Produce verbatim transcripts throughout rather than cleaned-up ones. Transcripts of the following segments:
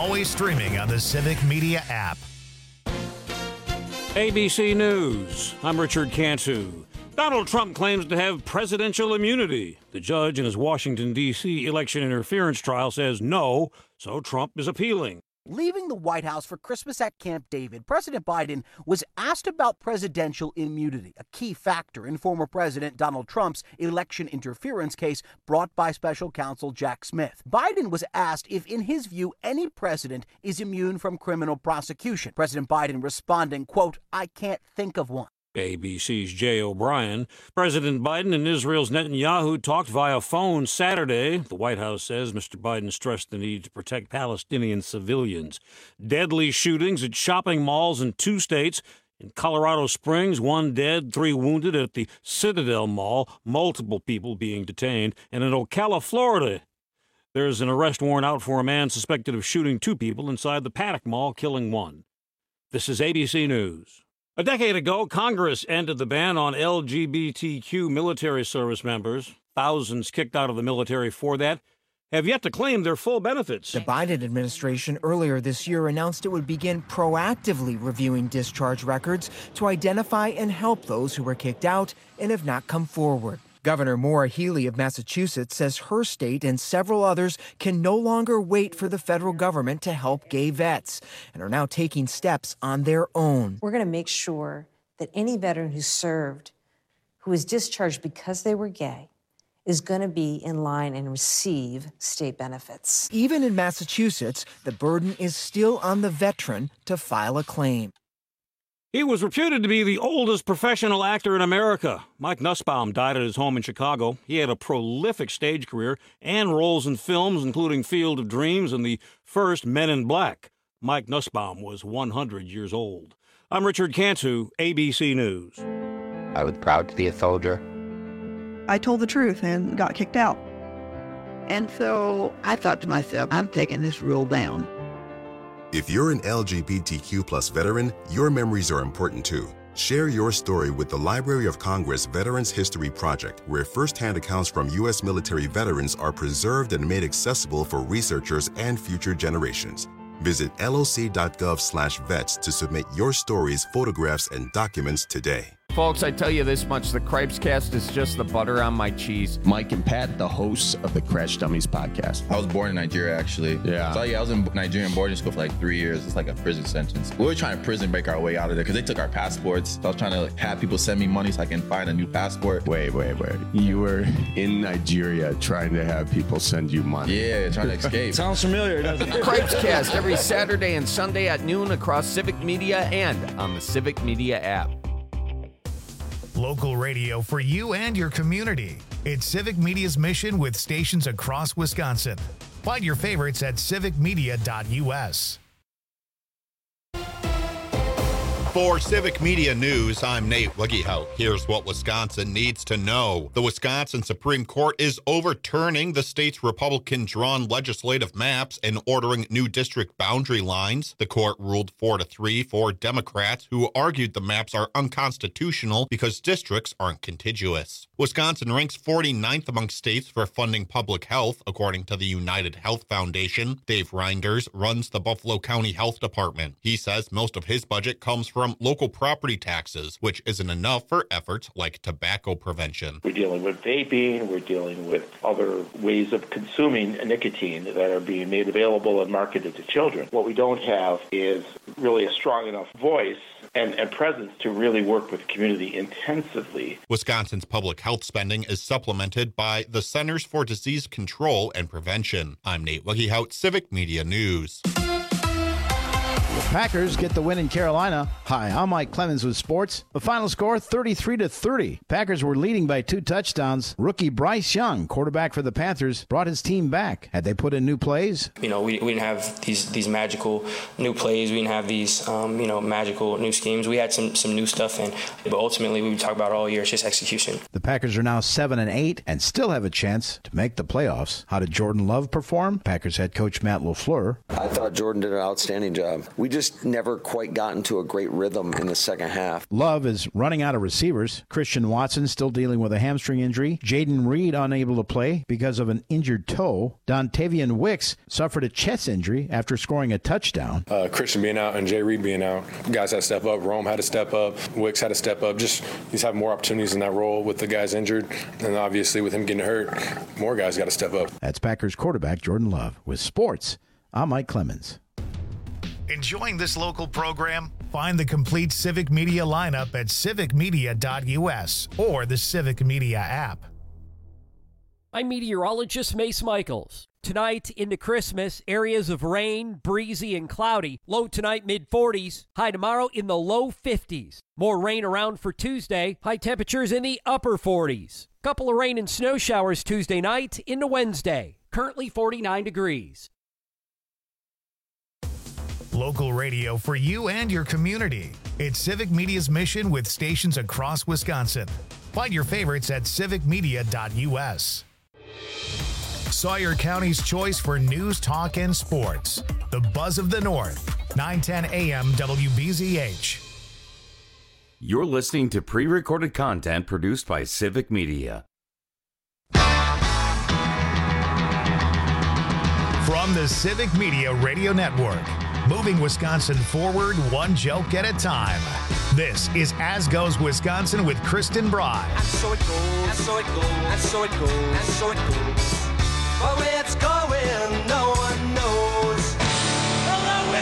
always streaming on the Civic Media app. A B C News. I'm Richard Cantu. Donald Trump claims to have presidential immunity. The judge in his Washington, D C election interference trial says no, so Trump is appealing. Leaving the White House for Christmas at Camp David, President Biden was asked about presidential immunity, a key factor in former President Donald Trump's election interference case brought by special counsel Jack Smith. Biden was asked if, in his view, any president is immune from criminal prosecution. President Biden responding, quote, "I can't think of one." A B C's Jay O'Brien. President Biden and Israel's Netanyahu talked via phone Saturday. The White House says Mister Biden stressed the need to protect Palestinian civilians. Deadly shootings at shopping malls in two states. In Colorado Springs, one dead, three wounded at the Citadel Mall, multiple people being detained. And in Ocala, Florida, there's an arrest warrant out for a man suspected of shooting two people inside the Paddock Mall, killing one. This is A B C News. A decade ago, Congress ended the ban on L G B T Q military service members. Thousands kicked out of the military for that have yet to claim their full benefits. The Biden administration earlier this year announced it would begin proactively reviewing discharge records to identify and help those who were kicked out and have not come forward. Governor Maura Healey of Massachusetts says her state and several others can no longer wait for the federal government to help gay vets and are now taking steps on their own. We're going to make sure that any veteran who served, who is discharged because they were gay, is going to be in line and receive state benefits. Even in Massachusetts, the burden is still on the veteran to file a claim. He was reputed to be the oldest professional actor in America. Mike Nussbaum died at his home in Chicago. He had a prolific stage career and roles in films, including Field of Dreams and the first Men in Black. Mike Nussbaum was one hundred years old. I'm Richard Cantu, A B C News. I was proud to be a soldier. I told the truth and got kicked out. And so I thought to myself, I'm taking this rule down. If you're an L G B T Q plus veteran, your memories are important too. Share your story with the Library of Congress Veterans History Project, where firsthand accounts from U S military veterans are preserved and made accessible for researchers and future generations. Visit loc.gov slash vets to submit your stories, photographs, and documents today. Folks, I tell you this much, the Cripes Cast is just the butter on my cheese. Mike and Pat, the hosts of the Crash Dummies podcast. I was born in Nigeria, actually. Yeah. So, yeah, I was in Nigerian boarding school for like three years. It's like a prison sentence. We were trying to prison break our way out of there because they took our passports. So I was trying to like, have people send me money so I can find a new passport. Wait, wait, wait. You were in Nigeria trying to have people send you money. Yeah, trying to escape. Sounds familiar, doesn't it? Cripes Cast every Saturday and Sunday at noon across Civic Media and on the Civic Media app. Local radio for you and your community. It's Civic Media's mission with stations across Wisconsin. Find your favorites at civic media dot u s. For Civic Media News, I'm Nate Wiggyhout. Here's what Wisconsin needs to know. The Wisconsin Supreme Court is overturning the state's Republican-drawn legislative maps and ordering new district boundary lines. The court ruled four to three for Democrats, who argued the maps are unconstitutional because districts aren't contiguous. Wisconsin ranks forty-ninth among states for funding public health, according to the United Health Foundation. Dave Reinders runs the Buffalo County Health Department. He says most of his budget comes from from local property taxes, which isn't enough for efforts like tobacco prevention. We're dealing with vaping, we're dealing with other ways of consuming nicotine that are being made available and marketed to children. What we don't have is really a strong enough voice and, and presence to really work with the community intensively. Wisconsin's public health spending is supplemented by the Centers for Disease Control and Prevention. I'm Nate Wiggyhout, Civic Media News. The Packers get the win in Carolina. Hi, I'm Mike Clemens with sports. The final score, thirty-three to thirty. Packers were leading by two touchdowns. Rookie Bryce Young, quarterback for the Panthers, brought his team back. Had they put in new plays? You know, we, we didn't have these these magical new plays. We didn't have these, um, you know, magical new schemes. We had some some new stuff in, but ultimately, we talk about all year, it's just execution. The Packers are now seven and eight and still have a chance to make the playoffs. How did Jordan Love perform? Packers head coach Matt LaFleur. I thought Jordan did an outstanding job. We just never quite got into a great rhythm in the second half. Love is running out of receivers. Christian Watson still dealing with a hamstring injury. Jaden Reed unable to play because of an injured toe. Dontavian Wicks suffered a chest injury after scoring a touchdown. Uh, Christian being out and Jay Reed being out, guys had to step up. Rome had to step up. Wicks had to step up. Just he's having more opportunities in that role with the guys injured. And obviously with him getting hurt, more guys got to step up. That's Packers quarterback Jordan Love. With sports, I'm Mike Clemens. Enjoying this local program? Find the complete Civic Media lineup at civic media dot u s or the Civic Media app. I'm meteorologist Mace Michaels. Tonight into Christmas, areas of rain, breezy, and cloudy. Low tonight, mid forties. High tomorrow in the low fifties. More rain around for Tuesday. High temperatures in the upper forties. Couple of rain and snow showers Tuesday night into Wednesday. Currently forty-nine degrees. Local radio for you and your community. It's Civic Media's mission with stations across Wisconsin. Find your favorites at civic media dot u s. Sawyer County's choice for news, talk, and sports. The Buzz of the North, nine ten a m W B Z H. You're listening to pre-recorded content produced by Civic Media. From the Civic Media Radio Network, moving Wisconsin forward one joke at a time. This is As Goes Wisconsin with Kristen Bry. And so it goes, and so it goes, and so it goes, and so it goes. But where it's going, no one knows. Hello,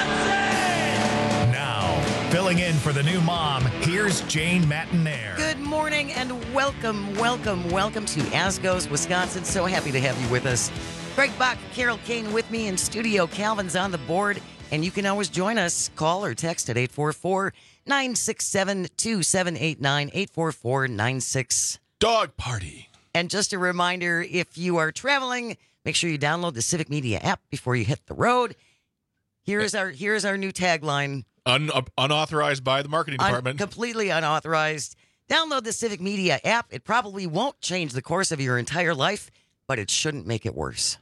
Wisconsin! Now, filling in for the new mom, here's Jane Matinaire. Good morning and welcome, welcome, welcome to As Goes Wisconsin. So happy to have you with us. Greg Bach, Carol Kane with me in studio. Calvin's on the board, and you can always join us. Call or text at eight four four, nine six seven, two seven eight nine, eight four four, nine six. Dog Party. And just a reminder, if you are traveling, make sure you download the Civic Media app before you hit the road. Here's our here's our new tagline. Un, uh, unauthorized by the marketing department. Un, completely unauthorized. Download the Civic Media app. It probably won't change the course of your entire life, but it shouldn't make it worse.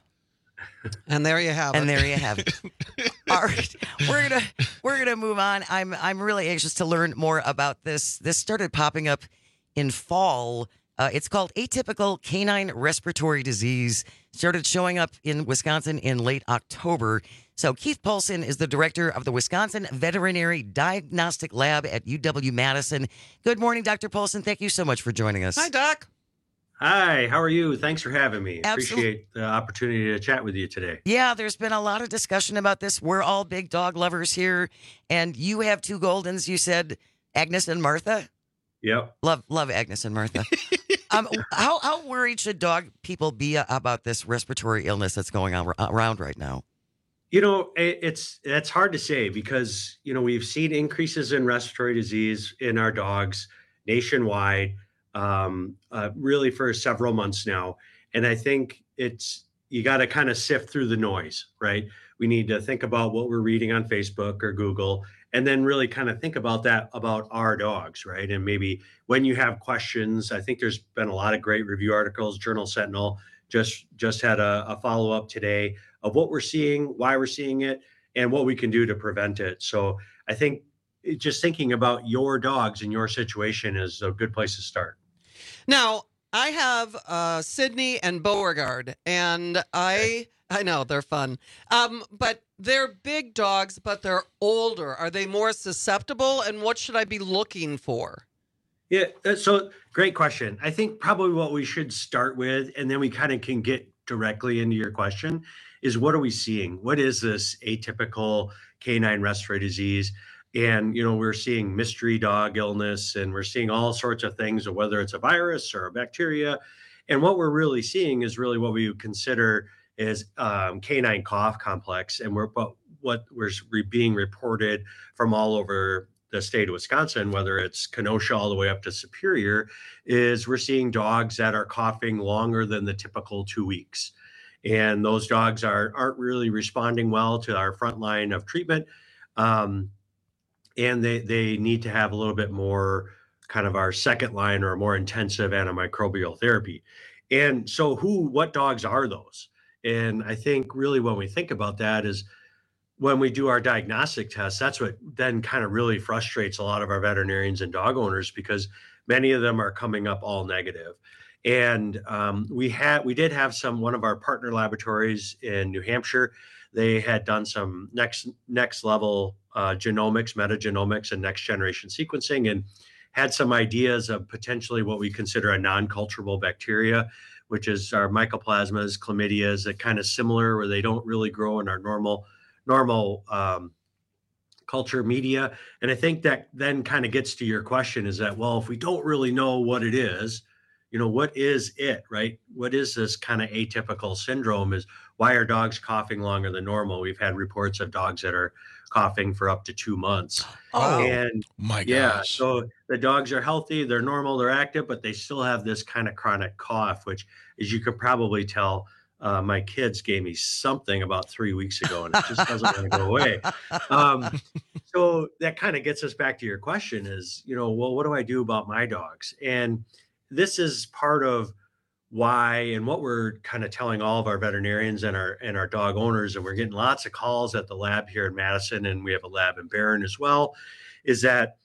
And there you have it. And there you have it. All right, we're gonna we're gonna move on. I'm I'm really anxious to learn more about this. This started popping up in fall. Uh, it's called atypical canine respiratory disease. Started showing up in Wisconsin in late October. So Keith Paulson is the director of the Wisconsin Veterinary Diagnostic Lab at U W-Madison. Good morning, Doctor Paulson. Thank you so much for joining us. Hi, Doc. Hi, how are you? Thanks for having me. Absolutely. Appreciate the opportunity to chat with you today. Yeah, there's been a lot of discussion about this. We're all big dog lovers here. And you have two Goldens, you said, Agnes and Martha? Yep. Love love Agnes and Martha. um, how, how worried should dog people be about this respiratory illness that's going on around right now? You know, it's it's hard to say because, you know, we've seen increases in respiratory disease in our dogs nationwide. Um, uh, really for several months now. And I think it's, you got to kind of sift through the noise, right? We need to think about what we're reading on Facebook or Google, and then really kind of think about that about our dogs, right? And maybe when you have questions, I think there's been a lot of great review articles. Journal Sentinel just, just had a, a follow-up today of what we're seeing, why we're seeing it, and what we can do to prevent it. So I think just thinking about your dogs and your situation is a good place to start. Now, I have uh, Sydney and Beauregard, and I I know they're fun, um, but they're big dogs, but they're older. Are they more susceptible, and what should I be looking for? Yeah, so great question. I think probably what we should start with, and then we kind of can get directly into your question, is what are we seeing? What is this atypical canine respiratory disease? And, you know, we're seeing mystery dog illness, and we're seeing all sorts of things, of whether it's a virus or a bacteria. And what we're really seeing is really what we would consider is um, canine cough complex. And we're what, what we're being reported from all over the state of Wisconsin, whether it's Kenosha all the way up to Superior, is we're seeing dogs that are coughing longer than the typical two weeks. And those dogs are, aren't really responding well to our front line of treatment. Um, And they, they need to have a little bit more kind of our second line or more intensive antimicrobial therapy. And so who, what dogs are those? And I think really when we think about that is when we do our diagnostic tests, that's what then kind of really frustrates a lot of our veterinarians and dog owners, because many of them are coming up all negative. And um, we had we did have some one of our partner laboratories in New Hampshire. They had done some next next level uh, genomics, metagenomics, and next generation sequencing, and had some ideas of potentially what we consider a non-culturable bacteria, which is our mycoplasmas, chlamydias, that kind of similar, where they don't really grow in our normal normal um, culture media. And I think that then kind of gets to your question, is that, well, if we don't really know what it is, you know, what is it, right? What is this kind of atypical syndrome? Is why are dogs coughing longer than normal? We've had reports of dogs that are coughing for up to two months. Oh, and my yeah, gosh. so the dogs are healthy, they're normal, they're active, but they still have this kind of chronic cough, which, as you could probably tell, uh, my kids gave me something about three weeks ago, and it just doesn't want to go away. Um, so that kind of gets us back to your question is, you know, well, what do I do about my dogs? And this is part of why, and what we're kind of telling all of our veterinarians and our and our dog owners, and we're getting lots of calls at the lab here in Madison, and we have a lab in Barron as well, is that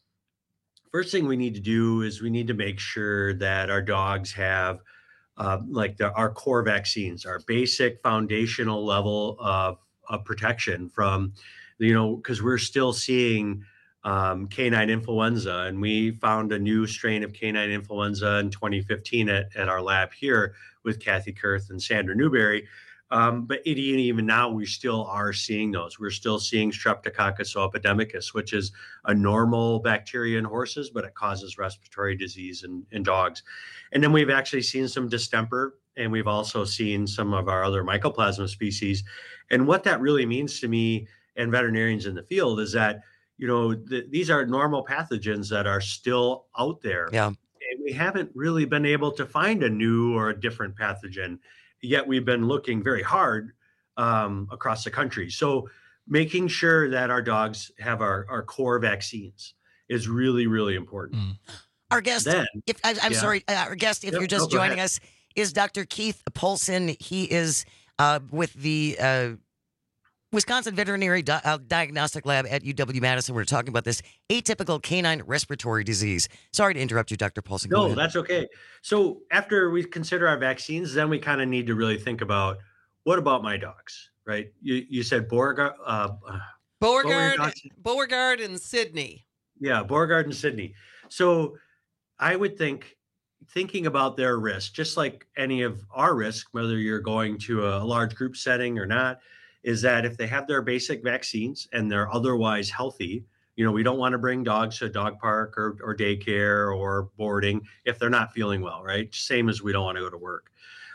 first thing we need to do is we need to make sure that our dogs have uh, like the, our core vaccines, our basic foundational level of, of protection from, you know, because we're still seeing um, canine influenza, and we found a new strain of canine influenza in twenty fifteen at, at our lab here with Kathy Kurth and Sandra Newberry. Um, but it, even now, we still are seeing those. We're still seeing Streptococcus epidemicus, which is a normal bacteria in horses, but it causes respiratory disease in, in dogs. And then we've actually seen some distemper, and we've also seen some of our other mycoplasma species. And what that really means to me and veterinarians in the field is that, you know, th- these are normal pathogens that are still out there. Yeah. And we haven't really been able to find a new or a different pathogen, yet we've been looking very hard um, across the country. So making sure that our dogs have our, our core vaccines is really, really important. Mm. Our guest, Then, if I, I'm yeah. sorry, uh, our guest, if Yep, you're just no, go joining ahead. us, is Doctor Keith Polson. He is uh, with the uh, Wisconsin Veterinary Di- uh, Diagnostic Lab at U W Madison. We're talking about this atypical canine respiratory disease. Sorry to interrupt you, Doctor Polson. Go No, ahead. that's okay. So after we consider our vaccines, then we kind of need to really think about, what about my dogs, right? You you said Beauregard, uh, Beauregard, Beauregard- Beauregard and Sydney. yeah, Beauregard and Sydney. So I would think, thinking about their risk, just like any of our risk, whether you're going to a large group setting or not, is that if they have their basic vaccines and they're otherwise healthy, you know, we don't want to bring dogs to a dog park or, or daycare or boarding if they're not feeling well, right? Same as we don't want to go to work.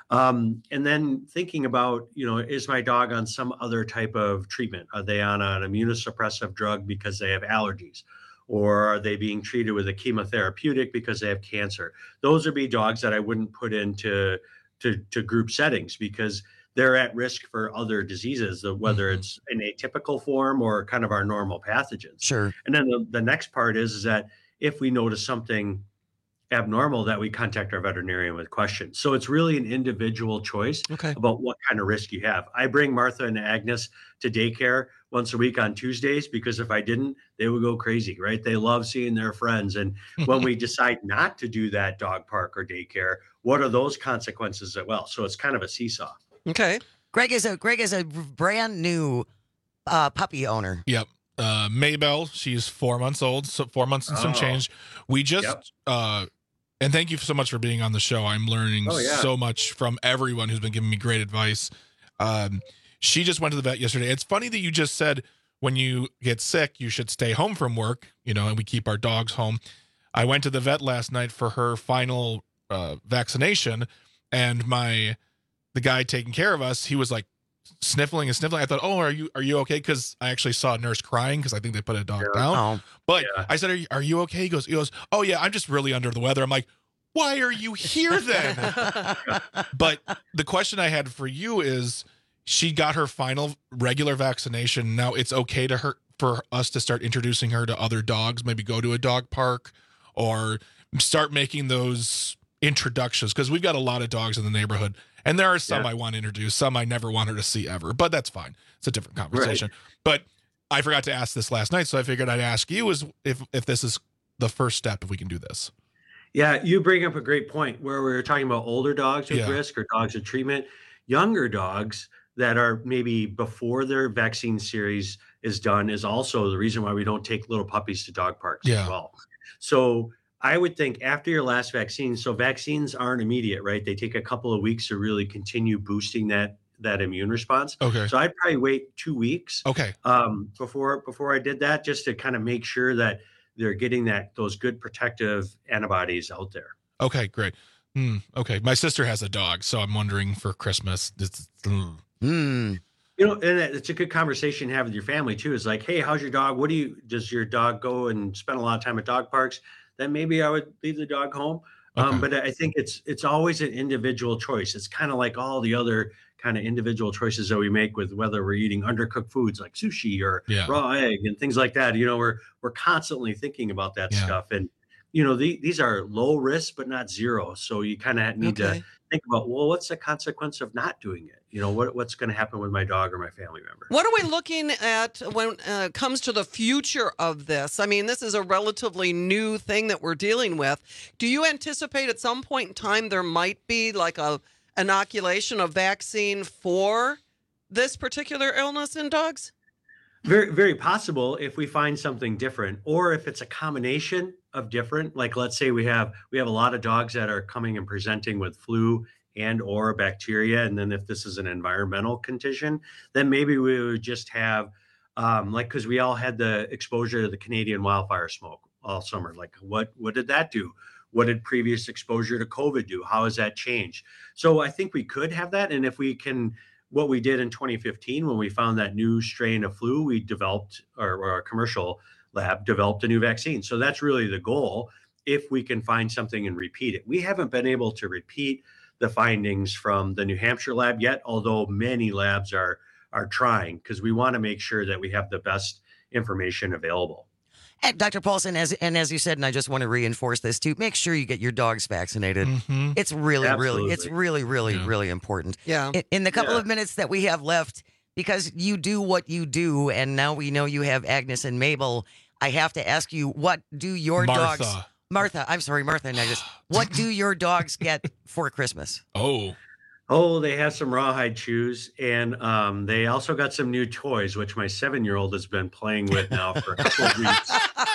Um, and then thinking about, you know, is my dog on some other type of treatment? Are they on an immunosuppressive drug because they have allergies? Or are they being treated with a chemotherapeutic because they have cancer? Those would be dogs that I wouldn't put into to, to group settings, because they're at risk for other diseases, whether Mm-hmm. it's an atypical form or kind of our normal pathogens. Sure. And then the, the next part is, is that if we notice something abnormal, that we contact our veterinarian with questions. So it's really an individual choice Okay. about what kind of risk you have. I bring Martha and Agnes to daycare once a week on Tuesdays, because if I didn't, they would go crazy, right? They love seeing their friends. And when we decide not to do that dog park or daycare, what are those consequences as well? So it's kind of a seesaw. Okay. Greg is a Greg is a brand new uh, puppy owner. Yep. Uh, Maybell, she's four months old, so four months and some Oh. change. We just, Yep. uh, and thank you so much for being on the show. I'm learning Oh, yeah. so much from everyone who's been giving me great advice. Um, she just went to the vet yesterday. It's funny that you just said when you get sick, you should stay home from work, you know, and we keep our dogs home. I went to the vet last night for her final uh, vaccination, and my the guy taking care of us, he was like sniffling and sniffling. I thought, oh, are you are you okay? Because I actually saw a nurse crying because I think they put a dog down. Oh. But Yeah. I said, are you, are you okay? He goes, he goes, oh yeah, I'm just really under the weather. I'm like, why are you here then? But the question I had for you is, she got her final regular vaccination. Now it's okay to her for us to start introducing her to other dogs, maybe go to a dog park or start making those introductions, because we've got a lot of dogs in the neighborhood And there are some Yeah. I want to introduce, some I never want her to see ever, but that's fine. It's a different conversation. But I forgot to ask this last night, so I figured I'd ask you is if if this is the first step, if we can do this. Yeah, you bring up a great point where we were talking about older dogs with Yeah. risk or dogs with treatment. Younger dogs that are maybe before their vaccine series is done is also the reason why we don't take little puppies to dog parks Yeah. as well. So I would think after your last vaccine, so vaccines aren't immediate, right? They take a couple of weeks to really continue boosting that that immune response. Okay. So I'd probably wait two weeks Okay. um, before before I did that, just to kind of make sure that they're getting that those good protective antibodies out there. Okay, great. Hmm, okay. My sister has a dog, so I'm wondering for Christmas. This, mm. Mm. You know, and it's a good conversation to have with your family too. Is like, hey, how's your dog? What do you? Does your dog go and spend a lot of time at dog parks? Then maybe I would leave the dog home. Um, but I think it's it's always an individual choice. It's kind of like all the other kind of individual choices that we make with whether we're eating undercooked foods like sushi or Yeah. raw egg and things like that. You know, we're we're constantly thinking about that Yeah. stuff, and you know, the, these are low risk but not zero. So you kind of need Okay. to think about, well, what's the consequence of not doing it? You know, what what's going to happen with my dog or my family member? What are we looking at when uh, it comes to the future of this? I mean, this is a relatively new thing that we're dealing with. Do you anticipate at some point in time there might be like a inoculation, a vaccine for this particular illness in dogs? Very, very possible if we find something different, or if it's a combination of different. Like, let's say we have we have a lot of dogs that are coming and presenting with flu and or bacteria, and then if this is an environmental condition, then maybe we would just have, um, like, because we all had the exposure to the Canadian wildfire smoke all summer. Like, what what did that do? What did previous exposure to COVID do? How has that changed? So I think we could have that, and if we can. What we did in twenty fifteen when we found that new strain of flu, we developed, or, or our commercial lab developed a new vaccine. So that's really the goal, if we can find something and repeat it. We haven't been able to repeat the findings from the New Hampshire lab yet, although many labs are are trying, because we want to make sure that we have the best information available. And Doctor Paulson, as and as you said, and I just want to reinforce this too, make sure you get your dogs vaccinated. Mhm. It's really, Absolutely. really, it's really, really, Yeah. really important. Yeah. In, in the couple Yeah. of minutes that we have left, because you do what you do, and now we know you have Agnes and Mabel, I have to ask you, what do your dogs... Martha. Martha, I'm sorry, Martha and Agnes. What do your dogs get for Christmas? Oh. Oh, they have some rawhide chews, and um, they also got some new toys, which my seven-year-old has been playing with now for a couple of weeks.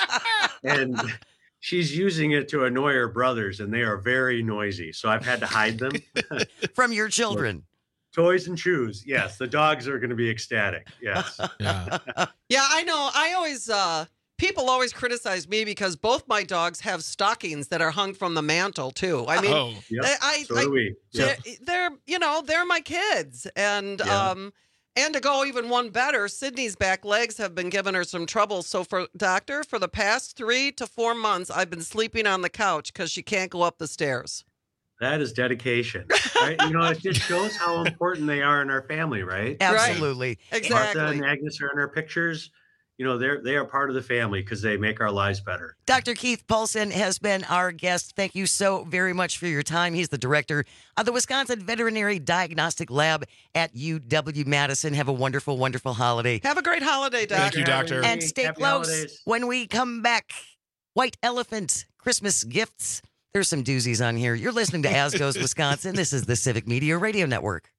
And she's using it to annoy her brothers, and they are very noisy. So I've had to hide them. From your children. Toys and chews. Yes, the dogs are going to be ecstatic. Yes. Yeah. Yeah, I know. I always, uh, people always criticize me because both my dogs have stockings that are hung from the mantle too. I mean, Oh. Yep. I, I, so I- do we. they're, Yep. they're, you know, they're my kids. And, Yeah. um, and to go even one better, Sydney's back legs have been giving her some trouble. So for doctor, for the past three to four months, I've been sleeping on the couch because she can't go up the stairs. That is dedication. Right? You know, it just shows how important they are in our family, right? Absolutely. Martha Exactly. and Agnes are in our pictures. You know, they're they are part of the family because they make our lives better. Doctor Keith Paulson has been our guest. Thank you so very much for your time. He's the director of the Wisconsin Veterinary Diagnostic Lab at U W-Madison. Have a wonderful, wonderful holiday. Have a great holiday, doctor. Thank you, doctor. And stay Happy close. holidays. When we come back, White Elephant Christmas gifts. There's some doozies on here. You're listening to As Goes Wisconsin. This is the Civic Media Radio Network.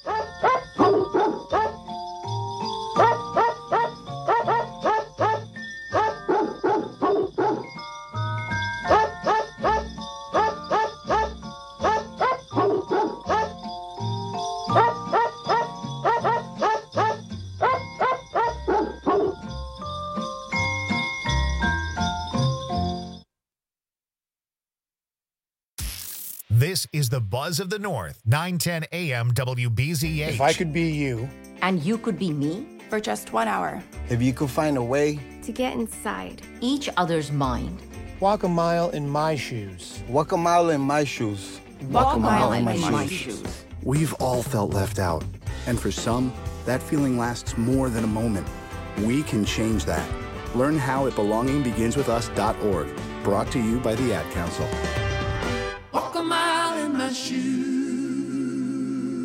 This is the Buzz of the North, nine ten A M W B Z H. If I could be you, And you could be me for just one hour. if you could find a way, To get inside each other's mind. walk a mile in my shoes. Walk a mile in my shoes. Walk a mile in my shoes. We've all felt left out, and for some, that feeling lasts more than a moment. We can change that. Learn how at belonging begins with us dot org, brought to you by the Ad Council. Walk a mile in my shoes.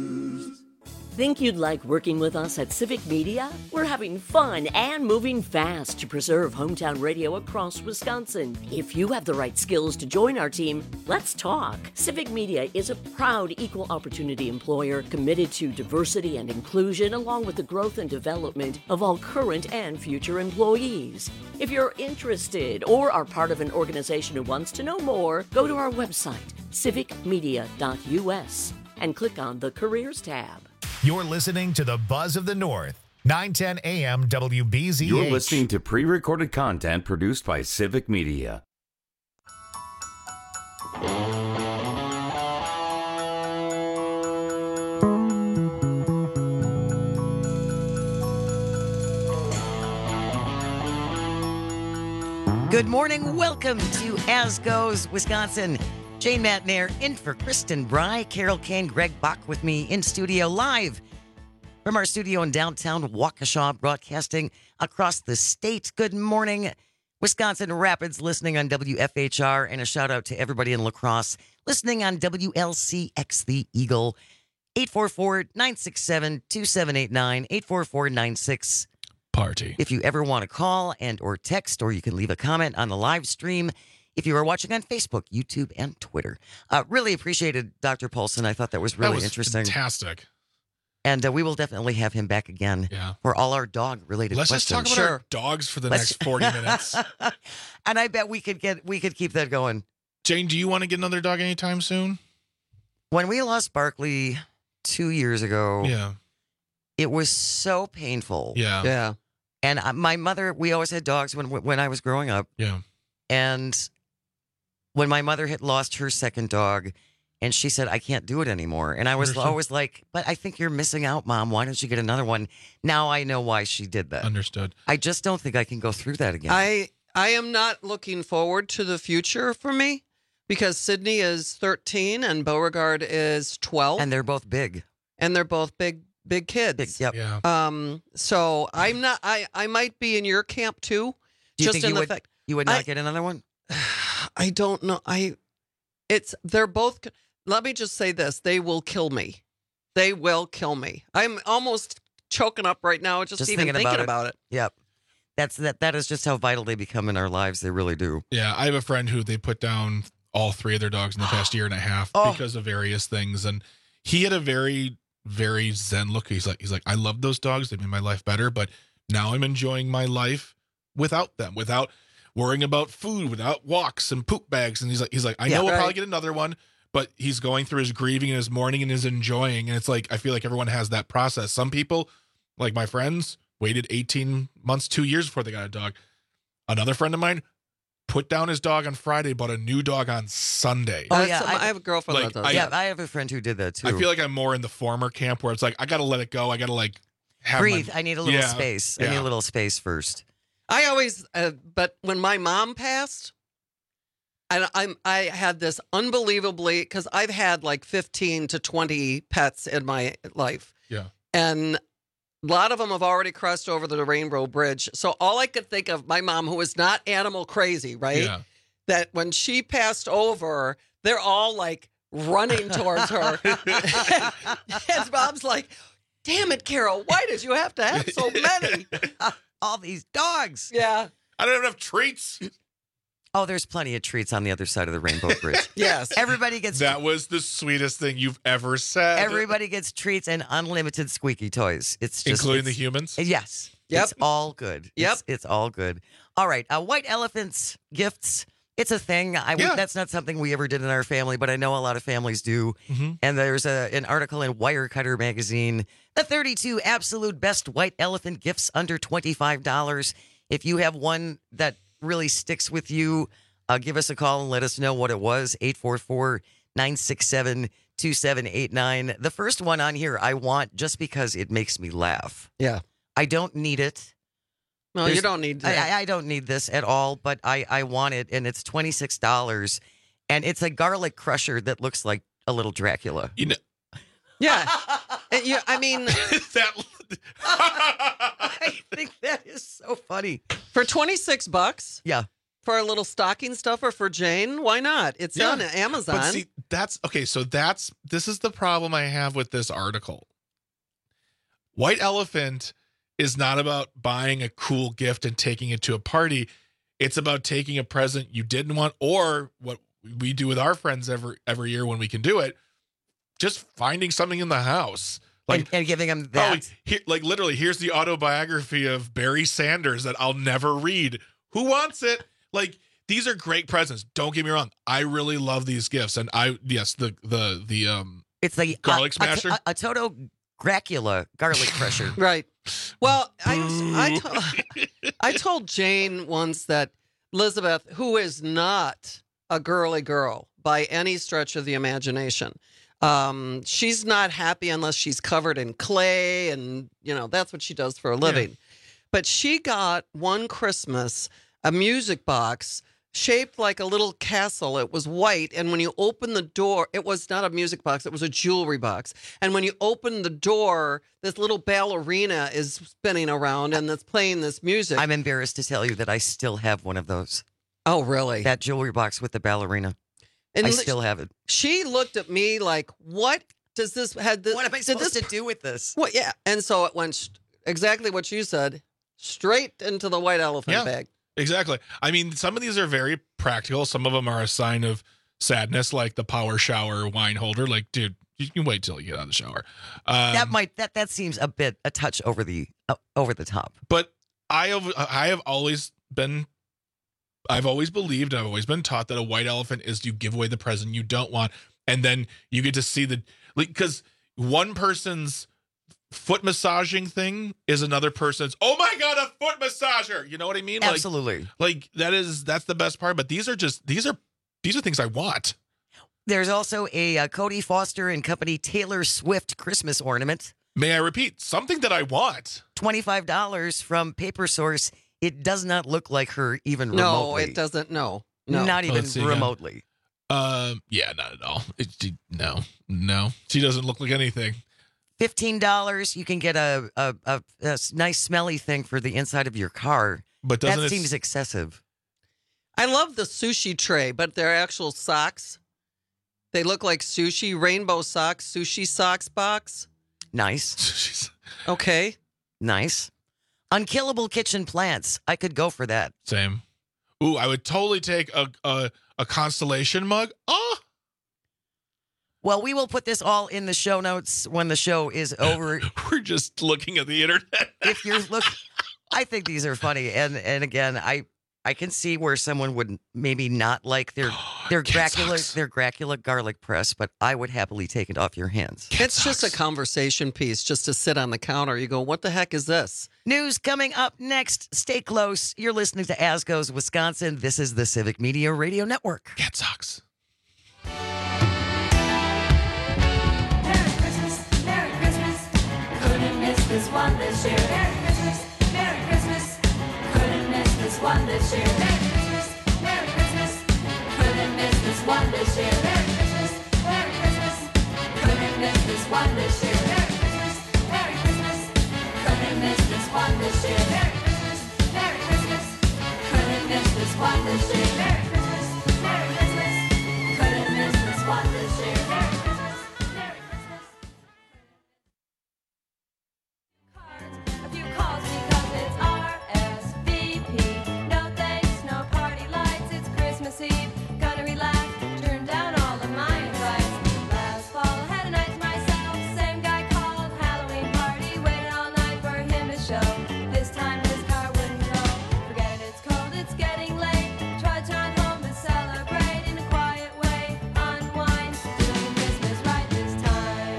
Think you'd like working with us at Civic Media? We're having fun and moving fast to preserve hometown radio across Wisconsin. If you have the right skills to join our team, let's talk. Civic Media is a proud equal opportunity employer committed to diversity and inclusion, along with the growth and development of all current and future employees. If you're interested or are part of an organization who wants to know more, go to our website, civic media dot u s, and click on the Careers tab. You're listening to the Buzz of the North, nine ten A M W B Z H. You're listening to pre-recorded content produced by Civic Media. Good morning. Welcome to As Goes Wisconsin. Jane Matnair in for Kristen Bry, Carol Kane, Greg Bach with me in studio live from our studio in downtown Waukesha, broadcasting across the state. Good morning, Wisconsin Rapids, listening on W F H R, and a shout out to everybody in La Crosse listening on W L C X The Eagle. eight four four, nine six seven, two seven eight nine, eight four four nine six Party. If you ever want to call and or text, or you can leave a comment on the live stream if you are watching on Facebook, YouTube, and Twitter. Uh, really appreciated Doctor Paulson. I thought that was really that was interesting. Fantastic. And uh, we will definitely have him back again yeah. for all our dog-related Let's questions. just talk about sure. our dogs for the Let's... next forty minutes. And I bet we could get we could keep that going. Jane, do you want to get another dog anytime soon? When we lost Barkley two years ago, yeah, it was so painful. Yeah, yeah. And uh, my mother, we always had dogs when when I was growing up. Yeah, and when my mother had lost her second dog, and she said, I can't do it anymore. And I was Understood. always like, but I think you're missing out, Mom. Why don't you get another one? Now I know why she did that. Understood. I just don't think I can go through that again. I I am not looking forward to the future for me because Sydney is thirteen and Beauregard is twelve. And they're both big. And they're both big, big kids. Big, yep. Yeah. Um, so I'm not, I, I might be in your camp too. Do you just think in you the would, fact, you would not I, get another one? I don't know. I, it's, they're both, let me just say this. They will kill me. They will kill me. I'm almost choking up right now just, Just even thinking thinking about about it. it. Yep. That's that. That is just how vital they become in our lives. They really do. Yeah, I have a friend who they put down all three of their dogs in the past year and a half Oh. because of various things, and he had a very, very zen look. He's like, he's like, I love those dogs. They made my life better, but now I'm enjoying my life without them, without worrying about food, without walks and poop bags. And he's like, he's like, I Yeah, know we'll right. probably get another one, but he's going through his grieving and his mourning and his enjoying. And it's like, I feel like everyone has that process. Some people, like my friends, waited eighteen months, two years before they got a dog. Another friend of mine put down his dog on Friday, bought a new dog on Sunday. Oh, Oh, yeah, yeah. I- I, have a girlfriend Like, that does I- yeah, that. I have a friend who did that too. I feel like I'm more in the former camp where it's like, I got to let it go. I got to like have breathe. my- I need a little Yeah, space. I yeah. need a little space first. I always, uh, but when my mom passed, and I'm, I had this unbelievably, because I've had like fifteen to twenty pets in my life. Yeah. And a lot of them have already crossed over the Rainbow Bridge. So all I could think of, my mom, who was not animal crazy, right? Yeah. That when she passed over, they're all like running towards her. And Mom's like, damn it, Carol, why did you have to have so many? All these dogs. Yeah. I don't have enough treats. Oh, there's plenty of treats on the other side of the Rainbow Bridge. Yes. Everybody gets That was the sweetest thing you've ever said. everybody gets treats and unlimited squeaky toys. It's just Including the it's- humans? Yes. Yep. It's all good. Yep. It's, it's all good. All right. Uh, white elephants gifts. It's a thing. I, Yeah. That's not something we ever did in our family, but I know a lot of families do. Mhm. And there's a, an article in Wirecutter magazine, the thirty-two absolute best white elephant gifts under twenty-five dollars. If you have one that really sticks with you, uh, give us a call and let us know what it was. eight four four, nine six seven, two seven eight nine. The first one on here I want just because it makes me laugh. Yeah. I don't need it. No, There's- you don't need that. I, I don't need this at all, but I, I want it, and it's twenty-six dollars. And it's a garlic crusher that looks like a little Dracula. You know, Yeah. And you, I mean, that I think that is so funny. for twenty-six bucks Yeah. for a little stocking stuffer for Jane, why not? It's Yeah. on Amazon. But see, that's okay. So that's this is the problem I have with this article. White Elephant is not about buying a cool gift and taking it to a party. It's about taking a present you didn't want, or what we do with our friends every every year when we can do it, just finding something in the house. Like, and, and giving them that. Oh, here, like literally, here's the autobiography of Barry Sanders that I'll never read. Who wants it? Like, these are great presents. Don't get me wrong. I really love these gifts. And I, yes, the, the, the, um, it's the garlic a, smasher. A, a, a Toto Gracula garlic crusher. Right. Well, I, I, to, I told Jane once that Elizabeth, who is not a girly girl by any stretch of the imagination, um, she's not happy unless she's covered in clay, and, you know, that's what she does for a living. Yeah. But she got one Christmas a music box shaped like a little castle. It was white, and when you open the door, it was not a music box, it was a jewelry box. And when you open the door, this little ballerina is spinning around and it's playing this music. I'm embarrassed to tell you that I still have one of those. Oh, really? That jewelry box with the ballerina. And I still have it. She looked at me like, what does this have this, what am I supposed to do with this? Well, yeah. And so it went st- exactly what you said, straight into the white elephant yeah, bag. Exactly. I mean, some of these are very practical. Some of them are a sign of sadness, like the power shower wine holder. Like, dude, you can wait till you get out of the shower. Um, that might that that seems a bit a touch over the uh, over the top. But I have I have always been. I've always believed, I've always been taught that a white elephant is you give away the present you don't want, and then you get to see the, like, because one person's foot massaging thing is another person's, oh my God, a foot massager. You know what I mean? Absolutely. Like, like that is, that's the best part. But these are just, these are, these are things I want. There's also a uh, Cody Foster and Company Taylor Swift Christmas ornament. May I repeat, something that I want. twenty-five dollars from Paper Source. It does not look like her even no, remotely. No, it doesn't. No, no. Not even see, remotely. Um, yeah, not at all. It, it, no, no. She doesn't look like anything. fifteen dollars. You can get a, a, a, a nice smelly thing for the inside of your car. But doesn't that it seems excessive. I love the sushi tray, but they're actual socks. They look like sushi, rainbow socks, sushi socks box. Nice. Okay. Nice. Unkillable kitchen plants. I could go for that. Same. Ooh, I would totally take a a, a Constellation mug. Oh. Well, we will put this all in the show notes when the show is over. We're just looking at the internet. If you're look, I think these are funny, and and again, I I can see where someone would maybe not like their their Dracula their Dracula garlic press, but I would happily take it off your hands. Cat it's sucks. Just a conversation piece, just to sit on the counter. You go, what the heck is this? News coming up next. Stay close. You're listening to As Goes Wisconsin. This is the Civic Media Radio Network. Cat sucks. Merry Christmas, Merry Christmas. Couldn't miss this one this year. Merry Christmas, Merry Christmas. Couldn't miss this one this year. Merry Christmas, Merry Christmas. Couldn't miss this one this year. Merry Christmas, Merry Christmas. Couldn't miss this one this year. Merry Christmas, Merry Christmas. Couldn't miss this one this year. Merry Christmas, Merry Christmas. Couldn't miss this one this year. Merry Christmas, Merry Christmas. Couldn't miss this one this year. Merry Christmas, Merry Christmas. A few calls because it's R S V P. No thanks, no party lights. It's Christmas Eve. Gonna relax, turn down all of my invites. Last fall had a night to myself. Same guy called Halloween party. Waited all night for him to show. This time his car wouldn't go. Forget it, it's cold, it's getting late. Try to run home to celebrate in a quiet way. Unwind, doing Christmas right this time.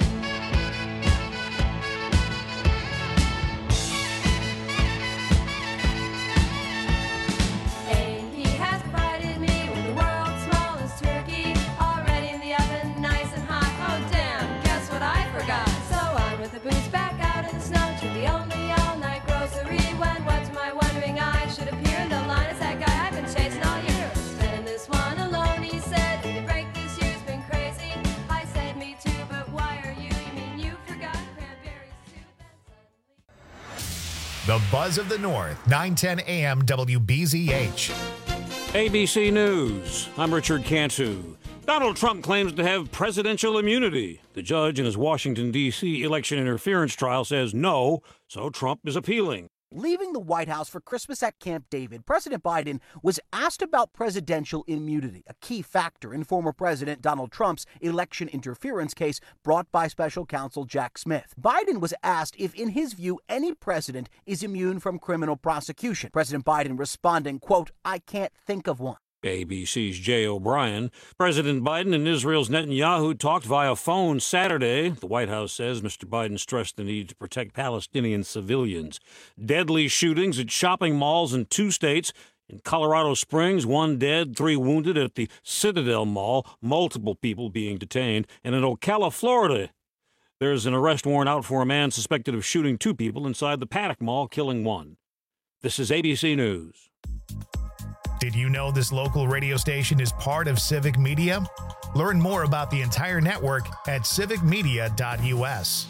A P has provided me with the world's smallest turkey, already in the oven, nice and hot. Oh damn, guess what I forgot? So on with the boots back out in the snow to the only all-night grocery. When what to my wondering eyes should appear in the line is that guy I've been chasing all year. Spending this one alone, he said. The break this year's been crazy. I said me too, but why are you? You mean you forgot cranberries too? The Buzz of the North, nine ten a.m. W B Z H. A B C News. I'm Richard Cantu. Donald Trump claims to have presidential immunity. The judge in his Washington, D C election interference trial says no, so Trump is appealing. Leaving the White House for Christmas at Camp David, President Biden was asked about presidential immunity, a key factor in former President Donald Trump's election interference case brought by special counsel Jack Smith. Biden was asked if, in his view, any president is immune from criminal prosecution. President Biden responding, quote, "I can't think of one." A B C's Jay O'Brien. President Biden and Israel's Netanyahu talked via phone Saturday. The White House says Mister Biden stressed the need to protect Palestinian civilians. Deadly shootings at shopping malls in two states. In Colorado Springs, one dead, three wounded at the Citadel Mall, multiple people being detained. And in Ocala, Florida, there's an arrest warrant out for a man suspected of shooting two people inside the Paddock Mall, killing one. This is A B C News. Did you know this local radio station is part of Civic Media? Learn more about the entire network at civic media dot U S.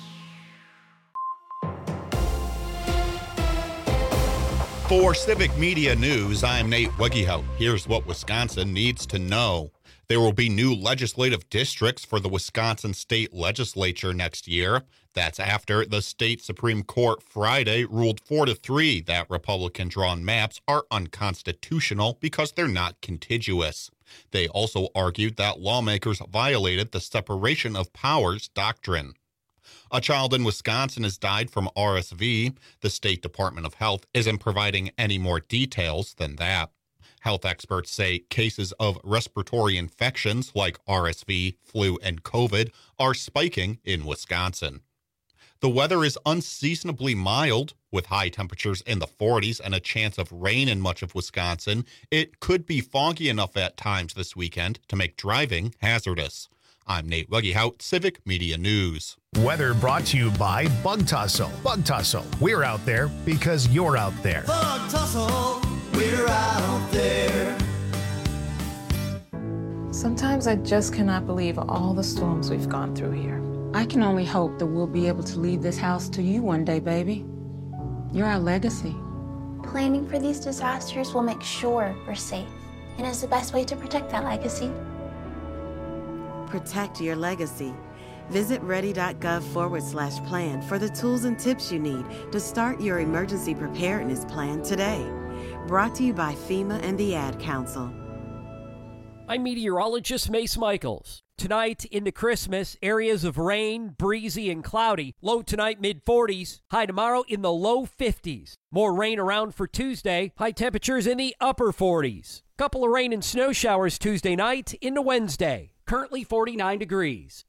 For Civic Media News, I'm Nate Wegehout. Here's what Wisconsin needs to know. There will be new legislative districts for the Wisconsin State Legislature next year. That's after the state Supreme Court Friday ruled four to three that Republican-drawn maps are unconstitutional because they're not contiguous. They also argued that lawmakers violated the separation of powers doctrine. A child in Wisconsin has died from R S V. The State Department of Health isn't providing any more details than that. Health experts say cases of respiratory infections like R S V, flu, and COVID are spiking in Wisconsin. The weather is unseasonably mild, with high temperatures in the forties and a chance of rain in much of Wisconsin. It could be foggy enough at times this weekend to make driving hazardous. I'm Nate Wegehout, Civic Media News. Weather brought to you by Bug Tussle. Bug Tussle. We're out there because you're out there. Bug Tussle, we're out there. Sometimes I just cannot believe all the storms we've gone through here. I can only hope that we'll be able to leave this house to you one day, baby. You're our legacy. Planning for these disasters will make sure we're safe and is the best way to protect that legacy. Protect your legacy. Visit ready.gov forward slash plan for the tools and tips you need to start your emergency preparedness plan today. Brought to you by FEMA and the Ad Council. I'm meteorologist Mace Michaels. Tonight into Christmas, areas of rain, breezy, and cloudy. Low tonight, mid forties. High tomorrow in the low fifties. More rain around for Tuesday. High temperatures in the upper forties. Couple of rain and snow showers Tuesday night into Wednesday. Currently forty-nine degrees.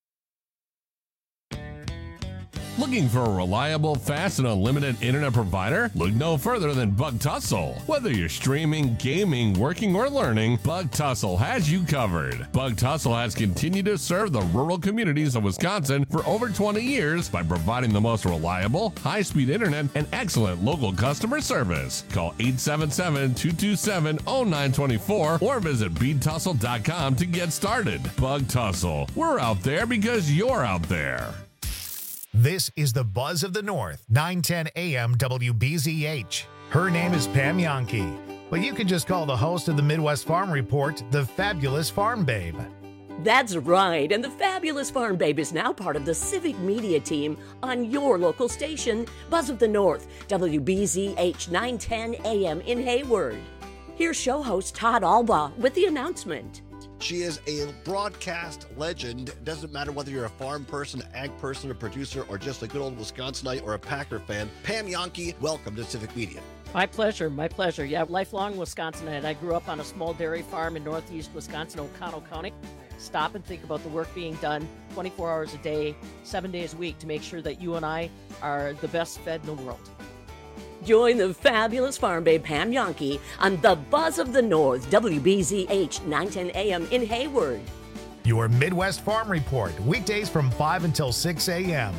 Looking for a reliable, fast, and unlimited internet provider? Look no further than Bug Tussle. Whether you're streaming, gaming, working, or learning, Bug Tussle has you covered. Bug Tussle has continued to serve the rural communities of Wisconsin for over twenty years by providing the most reliable, high-speed internet and excellent local customer service. Call eight seven seven, two two seven, zero nine two four or visit bead tussle dot com to get started. Bug Tussle. We're out there because you're out there. This is the Buzz of the North, nine ten A M W B Z H. Her name is Pam Yankee, but you can just call the host of the Midwest Farm Report the Fabulous Farm Babe. That's right, and the Fabulous Farm Babe is now part of the Civic Media team on your local station, Buzz of the North, W B Z H nine ten A M in Hayward. Here's show host Todd Alba with the announcement. She is a broadcast legend. It doesn't matter whether you're a farm person, ag person, a producer, or just a good old Wisconsinite or a Packer fan. Pam Yankee, welcome to Civic Media. My pleasure, my pleasure. Yeah, lifelong Wisconsinite. I grew up on a small dairy farm in northeast Wisconsin, O'Connell County. Stop and think about the work being done twenty-four hours a day, seven days a week to make sure that you and I are the best fed in the world. Join the Fabulous Farm Babe Pam Yankee on the Buzz of the North, W B Z H nine ten A M in Hayward. Your Midwest Farm Report, weekdays from five until six A M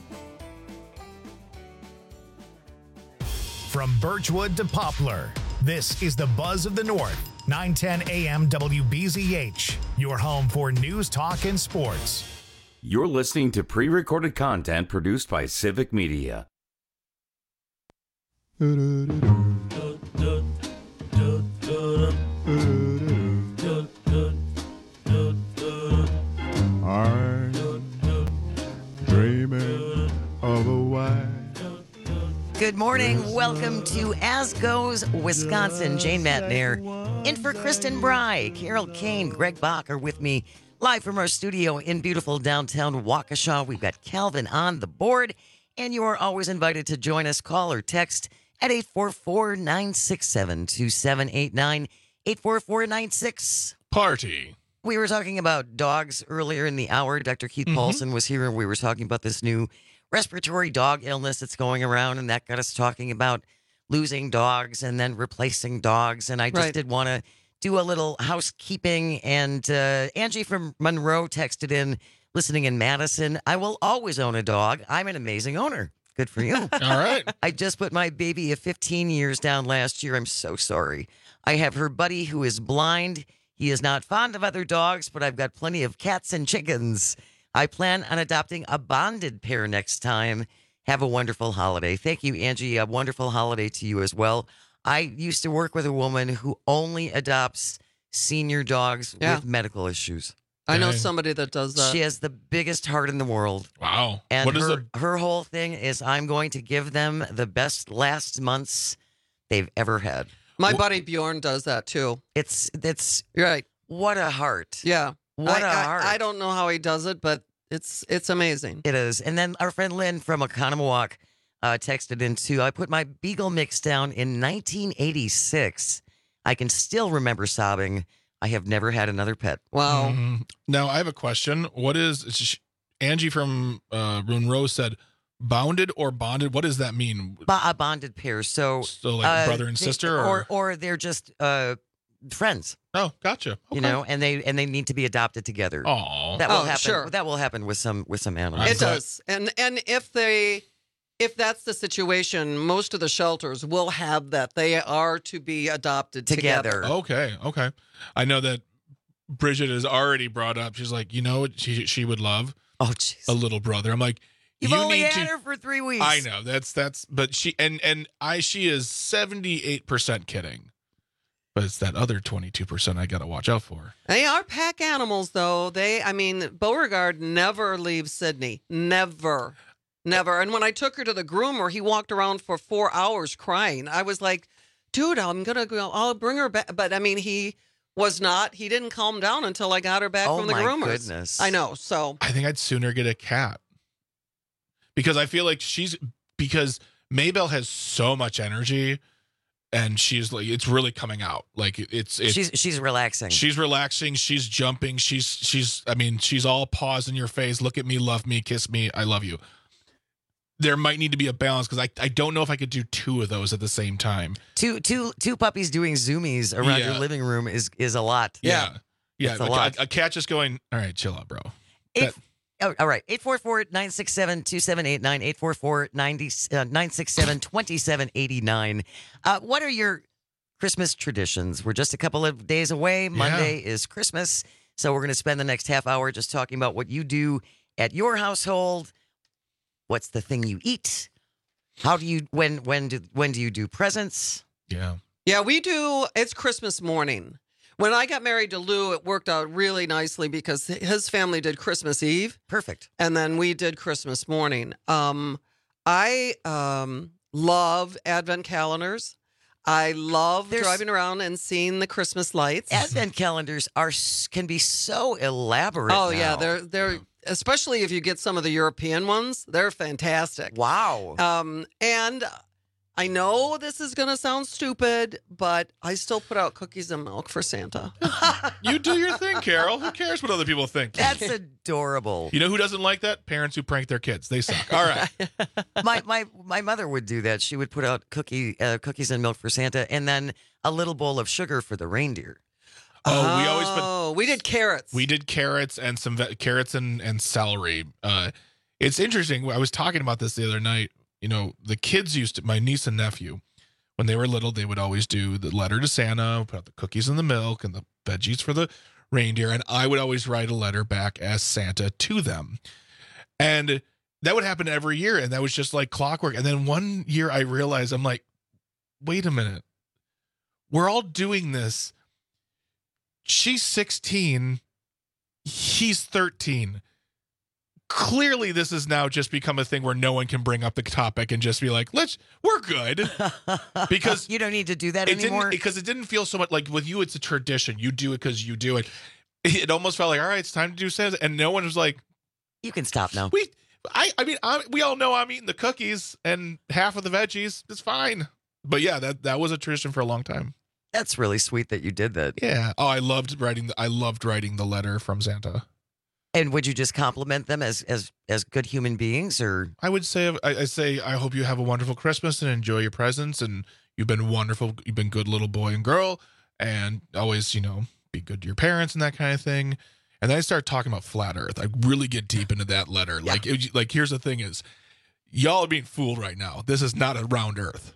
From Birchwood to Poplar, this is the Buzz of the North, nine ten A M W B Z H, your home for news, talk, and sports. You're listening to pre-recorded content produced by Civic Media. Good morning. Welcome to As Goes Wisconsin. Jane Matnair. In for Kristen Bry, Carol Kane, Greg Bach are with me live from our studio in beautiful downtown Waukesha. We've got Calvin on the board, and you are always invited to join us. Call or text at eight four four, nine six seven, two seven eight nine, eight four four nine six. Party. We were talking about dogs earlier in the hour. Doctor Keith mm-hmm. Paulson was here, and we were talking about this new respiratory dog illness that's going around, and that got us talking about losing dogs and then replacing dogs. And I just Right. did want to do a little housekeeping. And uh, Angie from Monroe texted in, listening in Madison, I will always own a dog. I'm an amazing owner. Good for you. All right. I just put my baby of fifteen years down last year. I'm so sorry. I have her buddy who is blind. He is not fond of other dogs, but I've got plenty of cats and chickens. I plan on adopting a bonded pair next time. Have a wonderful holiday. Thank you, Angie. A wonderful holiday to you as well. I used to work with a woman who only adopts senior dogs Yeah. with medical issues. I know somebody that does that. She has the biggest heart in the world. Wow. And What is her, the- her whole thing is I'm going to give them the best last months they've ever had. My buddy Bjorn does that too. It's it's right. What a heart. Yeah. What I, a I- heart. I don't know how he does it, but it's it's amazing. It is. And then our friend Lynn from Oconomowoc uh, texted in too. I put my Beagle mix down in nineteen eighty-six. I can still remember sobbing. I have never had another pet. Wow. Mhm. Now, I have a question. What is sh- Angie from uh, Monroe said, bounded or bonded? What does that mean? Bo- a bonded pair. So, So, like uh, brother and they- sister? or, Or, or they're just uh, friends. Oh, gotcha. You Okay. know, and they and they need to be adopted together. Aw. That will Oh, happen. sure. That will happen with some with some animals. It does. And and if they if that's the situation, most of the shelters will have that. They are to be adopted together. Okay, okay. I know that Bridget has already brought up. She's like, you know what she she would love? Oh, jeez. A little brother. I'm like, You've you only need had to. her for three weeks. I know that's that's, but she and and I she is seventy-eight percent kidding, but it's that other twenty-two percent I got to watch out for. They are pack animals, though. They, I mean, Beauregard never leaves Sydney. Never. Never. And when I took her to the groomer, he walked around for four hours crying. I was like, dude, I'm going to go, I'll bring her back. But I mean, he was not, he didn't calm down until I got her back Oh, from the my groomers. goodness. I know. So, I think I'd sooner get a cat because I feel like she's because Maybelle has so much energy and she's like it's really coming out. Like it's it's she's she's relaxing. she's relaxing, she's jumping, she's she's I mean, she's all paws in your face, look at me, love me, kiss me, I love you. There might need to be a balance because I, I don't know if I could do two of those at the same time. Two two two puppies doing zoomies around Yeah. your living room is is a lot. Yeah. Yeah. It's a like lot. A, a cat just going, all right, chill out, bro. Eight, oh, all right. eight four four, nine six seven, two seven eight nine, eight four four, nine six seven, two seven eight nine. Uh, what are your Christmas traditions? We're just a couple of days away. Monday is Christmas. So we're going to spend the next half hour just talking about what you do at your household. What's the thing you eat? How do you when when do when do you do presents? Yeah. yeah, we do, it's Christmas morning. When I got married to Lou, it worked out really nicely because his family did Christmas Eve. Perfect. And then we did Christmas morning. Um, I um, love Advent calendars. I love There's- driving around and seeing the Christmas lights. Advent calendars are s- can be so elaborate. Oh yeah, now. they're they're especially if you get some of the European ones, they're fantastic. Wow. Um, and I know this is gonna sound stupid, but I still put out cookies and milk for Santa. You do your thing, Carol. Who cares what other people think? That's adorable. You know who doesn't like that? Parents who prank their kids. They suck. All right. my my my mother would do that. She would put out cookie uh, cookies and milk for Santa, and then a little bowl of sugar for the reindeer. Oh, we always put. Oh, we did carrots. We did carrots and some ve- carrots and, and celery. Uh, it's interesting. I was talking about this the other night. You know, the kids used to, my niece and nephew, when they were little, they would always do the letter to Santa, put out the cookies and the milk and the veggies for the reindeer. And I would always write a letter back as Santa to them. And that would happen every year. And that was just like clockwork. And then one year I realized, I'm like, wait a minute. We're all doing this. She's sixteen. He's thirteen. clearly this has now just become a thing where no one can bring up the topic and just be like, let's, we're good. Because you don't need to do that it anymore. Didn't, because it didn't feel so much like with you, it's a tradition. You do it because you do it. It almost felt like, all right, it's time to do Santa. And no one was like, you can stop now. We, I, I mean, I, we all know I'm eating the cookies and half of the veggies. It's fine. But yeah, that, that was a tradition for a long time. That's really sweet that you did that. Yeah. Oh, I loved writing. The, I loved writing the letter from Santa. And would you just compliment them as as as good human beings, or I would say I, I say I hope you have a wonderful Christmas and enjoy your presents, and you've been wonderful. You've been good little boy and girl, and always you know be good to your parents and that kind of thing. And then I start talking about flat Earth. I really get deep into that letter. Yeah. Like it, like here's the thing: is y'all are being fooled right now. This is not a round Earth.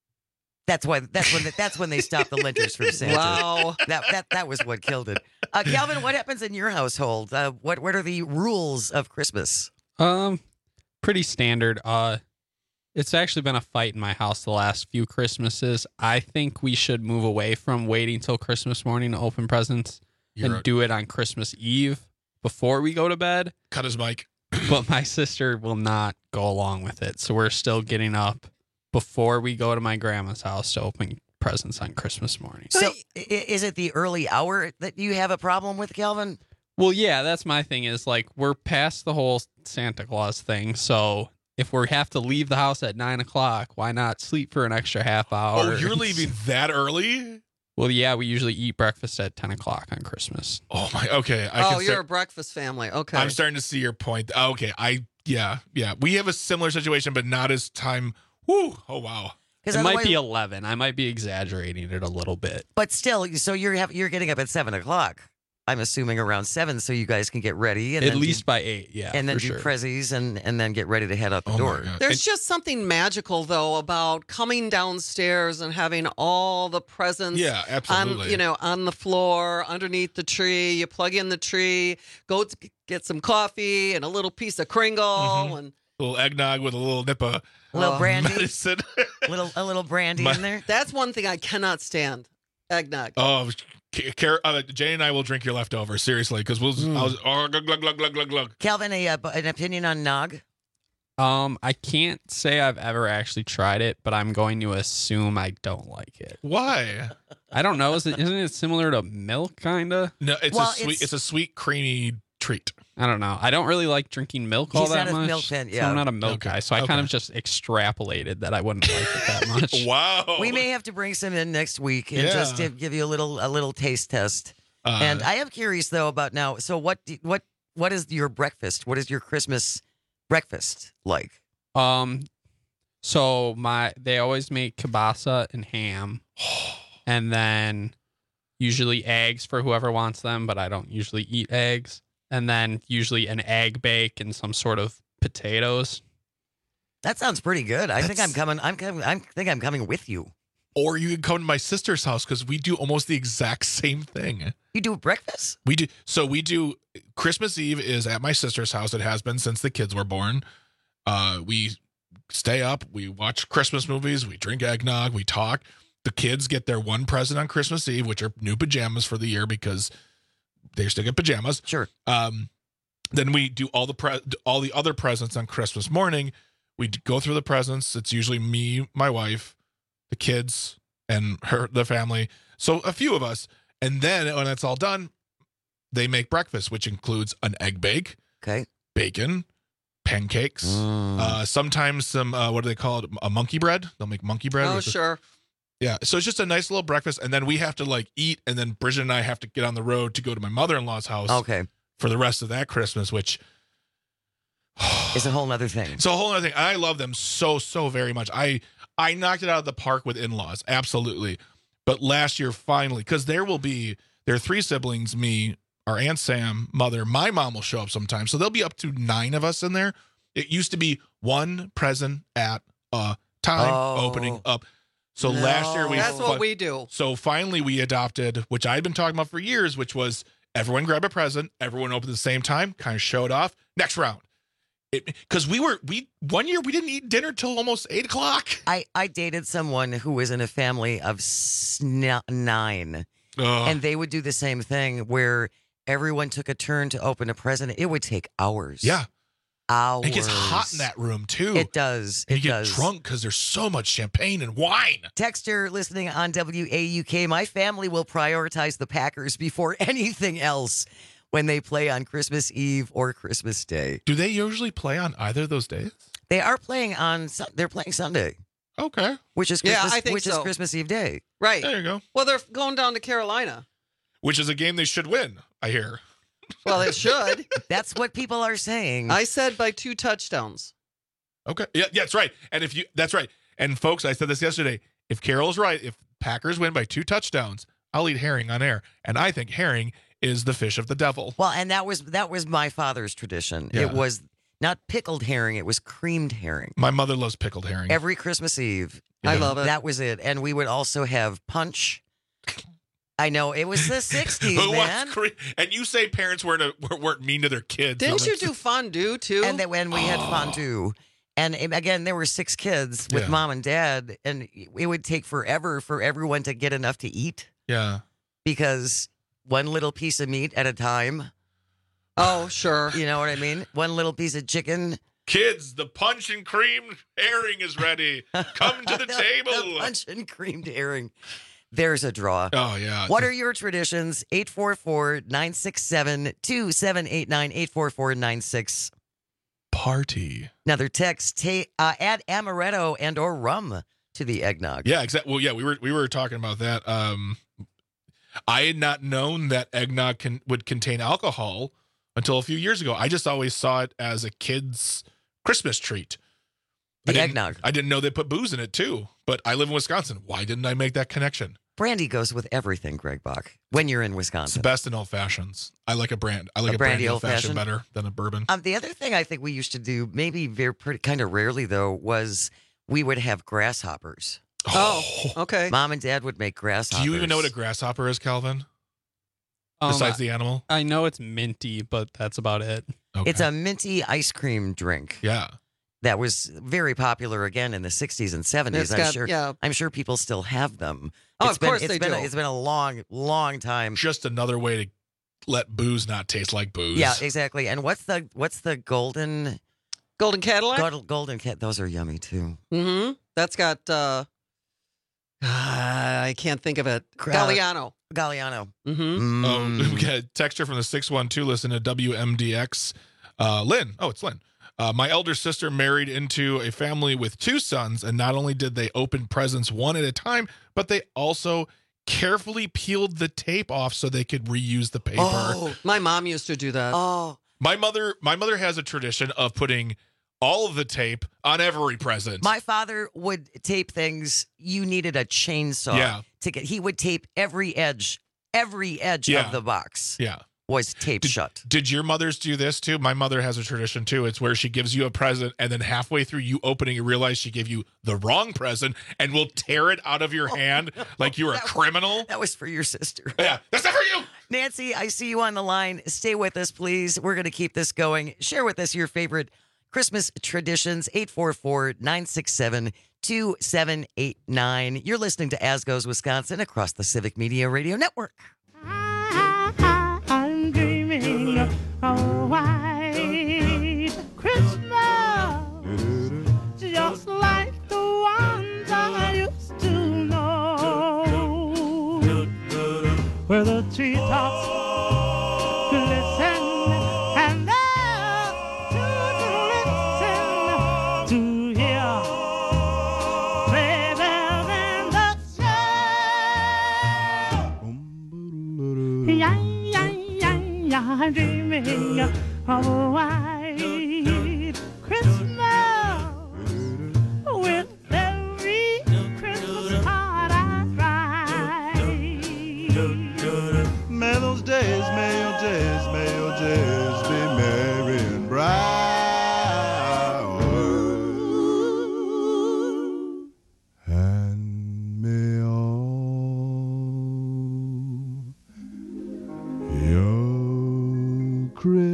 That's why. That's when. That's when they stopped the linters from Santa. Wow. That that that was what killed it. Uh, Calvin, what happens in your household? Uh, what what are the rules of Christmas? Um, pretty standard. Uh, it's actually been a fight in my house the last few Christmases. I think we should move away from waiting till Christmas morning to open presents You're and a- do it on Christmas Eve before we go to bed. Cut his mic. But my sister will not go along with it, so we're still getting up before we go to my grandma's house to open presents on Christmas morning. So, i- is it the early hour that you have a problem with, Calvin? Well, yeah, that's my thing is like we're past the whole Santa Claus thing. So if we have to leave the house at nine o'clock, why not sleep for an extra half hour? Oh, you're leaving that early? Well, yeah, we usually eat breakfast at ten o'clock on Christmas. Oh my. Okay. I oh, can you're start- a breakfast family. Okay. I'm starting to see your point. Okay. I yeah yeah. We have a similar situation, but not as time. Woo. Oh wow. It might be eleven. I might be exaggerating it a little bit. But still, so you're have, you're getting up at seven o'clock. I'm assuming around seven, so you guys can get ready. And At then least do, by eight, yeah. And then for do sure. prezzies and and then get ready to head out the Oh, my door. God. There's just something magical, though, about coming downstairs and having all the presents Yeah, absolutely. on, you know, on the floor, underneath the tree. You plug in the tree, go to get some coffee and a little piece of Kringle. Mhm. and A little eggnog with a little nip of A little Oh. brandy, medicine. little a little brandy My- in there. That's one thing I cannot stand, eggnog. Oh, Car- uh, Jay and I will drink your leftovers seriously because we'll. Mm. I was, oh, glug glug glug glug glug glug. Calvin, a uh, an opinion on nog? Um, I can't say I've ever actually tried it, but I'm going to assume I don't like it. Why? I don't know. Is it, isn't it similar to milk, kinda? No, it's Well, a sweet. It's, it's- a sweet, creamy treat. I don't know. I don't really like drinking milk all He's that not a much. milk fan, so yeah. I'm not a milk Okay, guy, so I okay. kind of just extrapolated that I wouldn't like it that much. Wow. We may have to bring some in next week and Yeah. just to give you a little a little taste test. Uh, And I am curious though about now. So what do- what what is your breakfast? What is your Christmas breakfast like? Um, so my they always make kielbasa and ham, and then usually eggs for whoever wants them, but I don't usually eat eggs. And then usually an egg bake and some sort of potatoes. That sounds pretty good. I think That's- I'm coming. I'm coming. I think I'm coming with you. or you can come to my sister's house because we do almost the exact same thing. You do breakfast? We do. So we do. Christmas Eve is at my sister's house. It has been since the kids were born. Uh, we stay up. We watch Christmas movies. We drink eggnog. We talk. The kids get their one present on Christmas Eve, which are new pajamas for the year because they still get pajamas. Sure. Um, then we do all the pre- all the other presents on Christmas morning. We d- go through the presents. It's usually me, my wife, the kids, and her the family. So a few of us. And then when it's all done, they make breakfast, which includes an egg bake, Okay. bacon, pancakes, Mm. uh, sometimes some uh, what do they call it? A monkey bread. They'll make monkey bread. Oh, with the- sure. yeah. So it's just a nice little breakfast, and then we have to like eat, and then Bridget and I have to get on the road to go to my mother-in-law's house Okay. for the rest of that Christmas, which It's a whole nother thing. it's a whole other thing. I love them so so very much. I I knocked it out of the park with in-laws, absolutely. But last year, finally, because there will be there are three siblings, me, our Aunt Sam, mother, my mom will show up sometime, so there'll be up to nine of us in there. It used to be one present at a time, Oh. opening up. So last year we That's fi- what we do. So finally we adopted, which I'd been talking about for years, which was everyone grab a present, everyone open at the same time, kind of show it off. Next round. Because we were, we one year we didn't eat dinner till almost eight o'clock. I, I dated someone who was in a family of sn- nine, Ugh. and they would do the same thing where everyone took a turn to open a present. It would take hours. Yeah. hours. It gets hot in that room, too. It does. And It you get does. drunk because there's so much champagne and wine. Texter listening on W A U K, my family will prioritize the Packers before anything else when they play on Christmas Eve or Christmas Day. Do they usually play on either of those days? They are playing on, Sun- they're playing Sunday. Okay. Which is Yeah, Christmas, I think which is so. Christmas Eve day. Right. There you go. Well, they're going down to Carolina. Which is a game they should win, I hear. Well, it should. That's what people are saying. I said by two touchdowns. Okay. Yeah, yeah, that's right. And if you that's right. And folks, I said this yesterday. If Carol's right, if Packers win by two touchdowns, I'll eat herring on air. And I think herring is the fish of the devil. Well, and that was that was my father's tradition. Yeah. It was not pickled herring, it was creamed herring. My mother loves pickled herring. Every Christmas Eve. I love it. That was it. And we would also have punch. I know, it was the sixties, Who wants man. cre- and you say parents weren't a, weren't mean to their kids. Didn't I'm you like, do fondue too? And then when we had Oh. fondue. And um, again, there were six kids with Yeah. mom and dad, and it would take forever for everyone to get enough to eat Yeah. because one little piece of meat at a time. Oh, sure. You know what I mean? One little piece of chicken. Kids, the punch and cream herring is ready. Come to the table. The punch and creamed herring. There's a draw. Oh, yeah. What are your traditions? eight four four, nine six seven, two seven eight nine, eight four four nine six. Party. Another text, ta- uh, add amaretto and or rum to the eggnog. Yeah, exactly. Well, yeah, we were we were talking about that. Um, I had not known that eggnog can, would contain alcohol until a few years ago. I just always saw it as a kid's Christmas treat. I The didn't- eggnog. I didn't know they put booze in it too. But I live in Wisconsin. Why didn't I make that connection? Brandy goes with everything, Greg Bach, when you're in It's the Wisconsin. best in old fashions. I like a brand. I like A a, brandy brandy old old-fashioned? fashioned better than a bourbon. Um, the other thing I think we used to do, maybe very pretty kind of rarely though, was we would have grasshoppers. Oh, okay. Mom and dad would make grasshoppers. Do you even know what a grasshopper is, Calvin? Um, Besides the animal? I know it's minty, but that's about it. Okay. It's a minty ice cream drink. Yeah. That was very popular again in the sixties and seventies. It's I'm got- sure. yeah. I'm sure people still have them. Oh, It's of been, course it's they been A, do. it's been a long, long time. Just another way to let booze not taste like booze. Yeah, exactly. And what's the what's the golden Golden Cadillac? golden, golden cat? Those are yummy too. Mm-hmm. That's got, uh, I can't think of it. Cra- Galliano. Galliano. Mm-hmm. Oh, we got a texture from the six one two listen to W M D X. Uh, Lynn. Oh, it's Lynn. Uh, my elder sister married into a family with two sons, and not only did they open presents one at a time, but they also carefully peeled the tape off so they could reuse the paper. Oh, my mom used to do that. Oh, My mother, my mother has a tradition of putting all of the tape on every present. my father would tape things. You needed a chainsaw Yeah. to get. He would tape every edge, every edge Yeah. of the box yeah. was taped shut. Did your mothers do this too? My mother has a tradition too. It's where she gives you a present, and then halfway through you opening, you realize she gave you the wrong present, and will tear it out of your hand like you're a criminal. That was for your sister. Yeah, that's not for you. Nancy, I see you on the line. Stay with us, please. We're going to keep this going. Share with us your favorite Christmas traditions. eight four four, nine six seven, two seven eight nine. You're listening to As Goes Wisconsin across the Civic Media Radio Network. I'm dreaming of a white Christmas, just like the ones I used to know, where the treetops glisten and there to listen to hear sleigh bells in the snow. Yeah, yeah, yeah, yeah, I'm dreaming of a white Christmas with every Christmas card I write. May those days, may your days, may your days be merry and bright. And may all your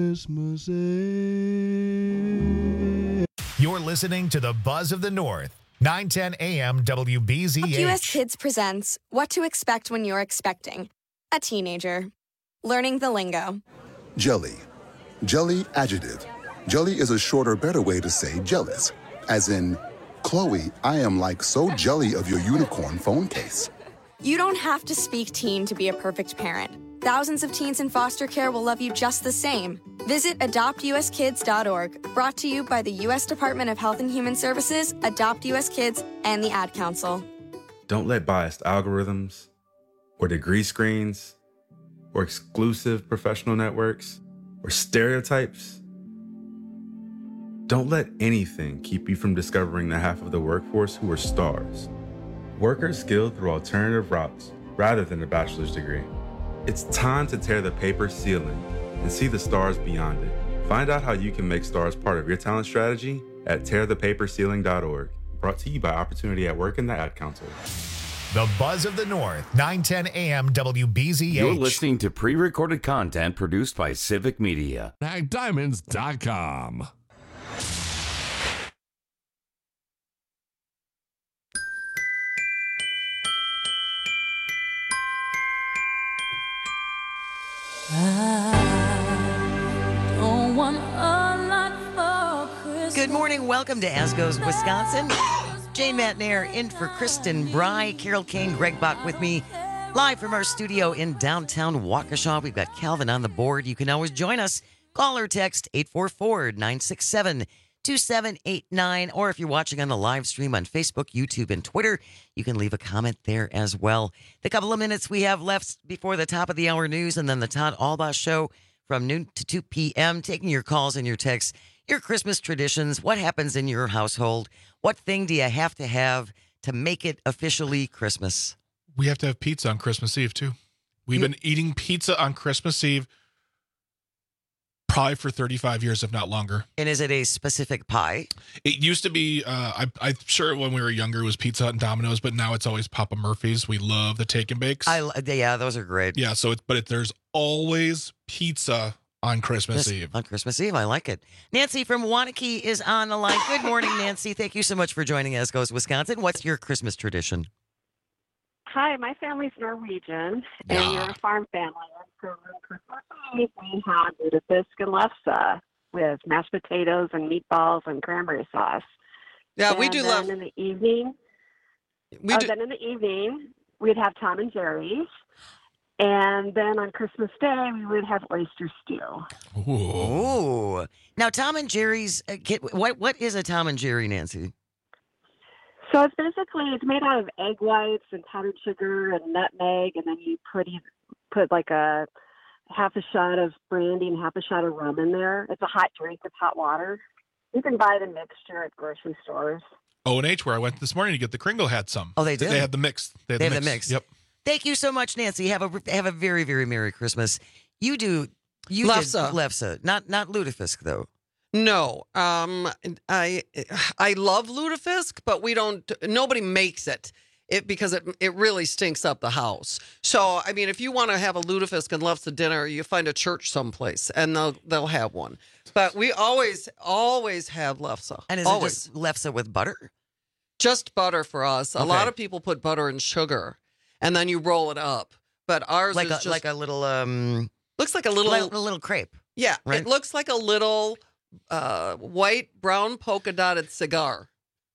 Christmases. You're listening to the Buzz of the North, nine ten A M W B Z U S H. Kids presents What to Expect When You're Expecting a Teenager. Learning the lingo. Jelly. Jelly adjective. Jelly is a shorter, better way to say jealous. As in, Chloe, I am like so jelly of your unicorn phone case. You don't have to speak teen to be a perfect parent. Thousands of teens in foster care will love you just the same. Visit adopt u s kids dot org, brought to you by the U S Department of Health and Human Services, Adopt U S Kids, and the Ad Council. Don't let biased algorithms or degree screens or exclusive professional networks or stereotypes, don't let anything keep you from discovering the half of the workforce who are stars. Workers skilled through alternative routes rather than a bachelor's degree. It's time to tear the paper ceiling and see the stars beyond it. Find out how you can make stars part of your talent strategy at tear the paper ceiling dot org. Brought to you by Opportunity at Work and the Ad Council. The Buzz of the North, nine ten A M W B Z H. You're listening to pre-recorded content produced by Civic Media. ag diamonds dot com. Good morning. Welcome to Asco's Wisconsin. Jane Matnair in for Kristen Bry, Carol Kane, Greg Bach with me, live from our studio in downtown Waukesha. We've got Calvin on the board. You can always join us. Call or text eight four four, nine six seven, two seven eight nine. Or if you're watching on the live stream on Facebook, YouTube, and Twitter, you can leave a comment there as well. The couple of minutes we have left before the top of the hour news and then the Todd Albaugh Show from noon to two p.m. Taking your calls and your texts. Your Christmas traditions, what happens in your household? What thing do you have to have to make it officially Christmas? We have to have pizza on Christmas Eve, too. We've You- been eating pizza on Christmas Eve probably for thirty-five years, if not longer. And is it a specific pie? It used to be, uh, I, I'm sure when we were younger, it was Pizza Hut and Domino's, but now it's always Papa Murphy's. We love the take and bakes. I, yeah, those are great. Yeah, so it's, but it, there's always pizza on Christmas Yes, Eve. On Christmas Eve. I like it. Nancy from Wanakee is on the line. Good morning, Nancy. Thank you so much for joining us, Goes Wisconsin. What's your Christmas tradition? Hi, my family's Norwegian, and Yeah. we're a farm family. And so on Christmas Eve, we had lutefisk and lefse with mashed potatoes and meatballs and cranberry sauce. Yeah, we And do then love. in the evening. We oh, do. Then in the evening, we'd have Tom and Jerry's. And then on Christmas Day, we would have oyster stew. Ooh. Now, Tom and Jerry's, uh, kid- what what is a Tom and Jerry, Nancy? So it's basically, it's made out of egg whites and powdered sugar and nutmeg, and then you put you put like a half a shot of brandy and half a shot of rum in there. It's a hot drink with hot water. You can buy the mixture at grocery stores. O and H, where I went this morning to get the Kringle, had some. Oh, they did? They had the mix. They had, They the, have the mix. mix. Yep. Thank you so much, Nancy. Have a have a very very Merry Christmas. You do you Lefse. did lefse, not not lutefisk though. No, um, I I love lutefisk, but we don't. Nobody makes it. It because it it really stinks up the house. So I mean, if you want to have a lutefisk and lefse dinner, you find a church someplace and they'll they'll have one. But we always always have lefse. And is always. it just lefse with butter? Just butter for us. A Okay. lot of people put butter and sugar, and then you roll it up. But ours Like is a just like a little um looks like a little like a little crepe. yeah. right? It looks like a little uh, white brown polka dotted cigar.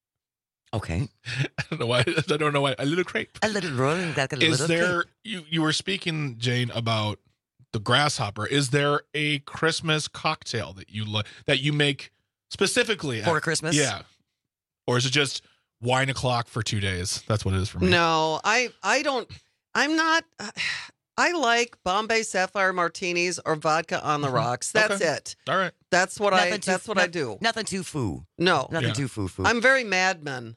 Okay. I don't know why. I don't know why. A little crepe. A little rolling like a Is little there? crepe. You you were speaking, Jane, about the grasshopper. Is there a Christmas cocktail that you lo- that you make specifically For at- Christmas? Yeah. Or is it just wine o'clock for two days? That's what it is for me. No, I I don't. I'm not. I like Bombay Sapphire martinis or vodka on the rocks. That's Okay. it. All right. That's what I. Nothing too- That's what I noth- do. Nothing too foo. No, Nothing Yeah. too foo foo. I'm very Mad Men.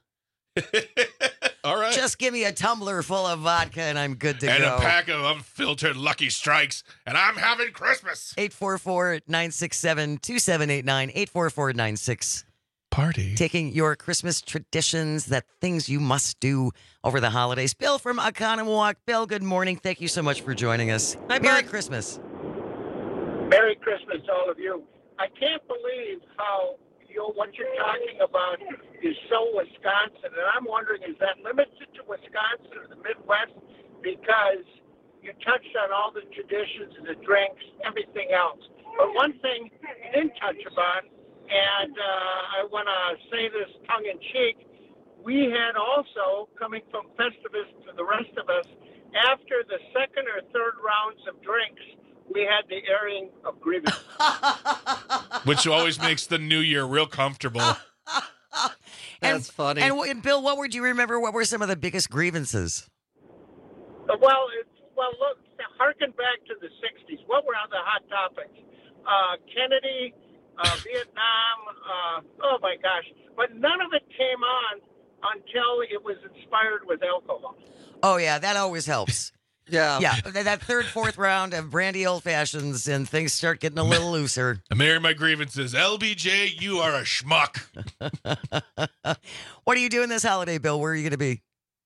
All right. Just give me a tumbler full of vodka and I'm good to and go. a pack of unfiltered Lucky Strikes, and I'm having Christmas. eight four four, nine six seven, two seven eight nine, eight four four nine six. Party. Taking your Christmas traditions, that things you must do over the holidays. Bill from Oconomowoc. Bill, good morning. Thank you so much for joining us. Hi, Merry bud. Christmas. Merry Christmas to all of you. I can't believe how you what you're talking about is so Wisconsin, and I'm wondering, is that limited to Wisconsin or the Midwest? Because you touched on all the traditions, the drinks, everything else. But one thing you didn't touch about And uh, I want to say this tongue in cheek. We had also, coming from Festivus to the rest of us, after the second or third rounds of drinks, we had the airing of grievances. Which always makes the new year real comfortable. That's and, funny. And, and Bill, what would you remember? What were some of the biggest grievances? Uh, Well, it's, well, look, harken back to the sixties. What were the hot topics? Uh, Kennedy, uh, Vietnam, uh, oh my gosh. But none of it came on until it was inspired with alcohol. Oh, yeah, that always helps. Yeah. Yeah, that that third, fourth round of brandy old fashions and things start getting a little looser. I'm airing my grievances. L B J, you are a schmuck. What are you doing this holiday, Bill? Where are you going to be?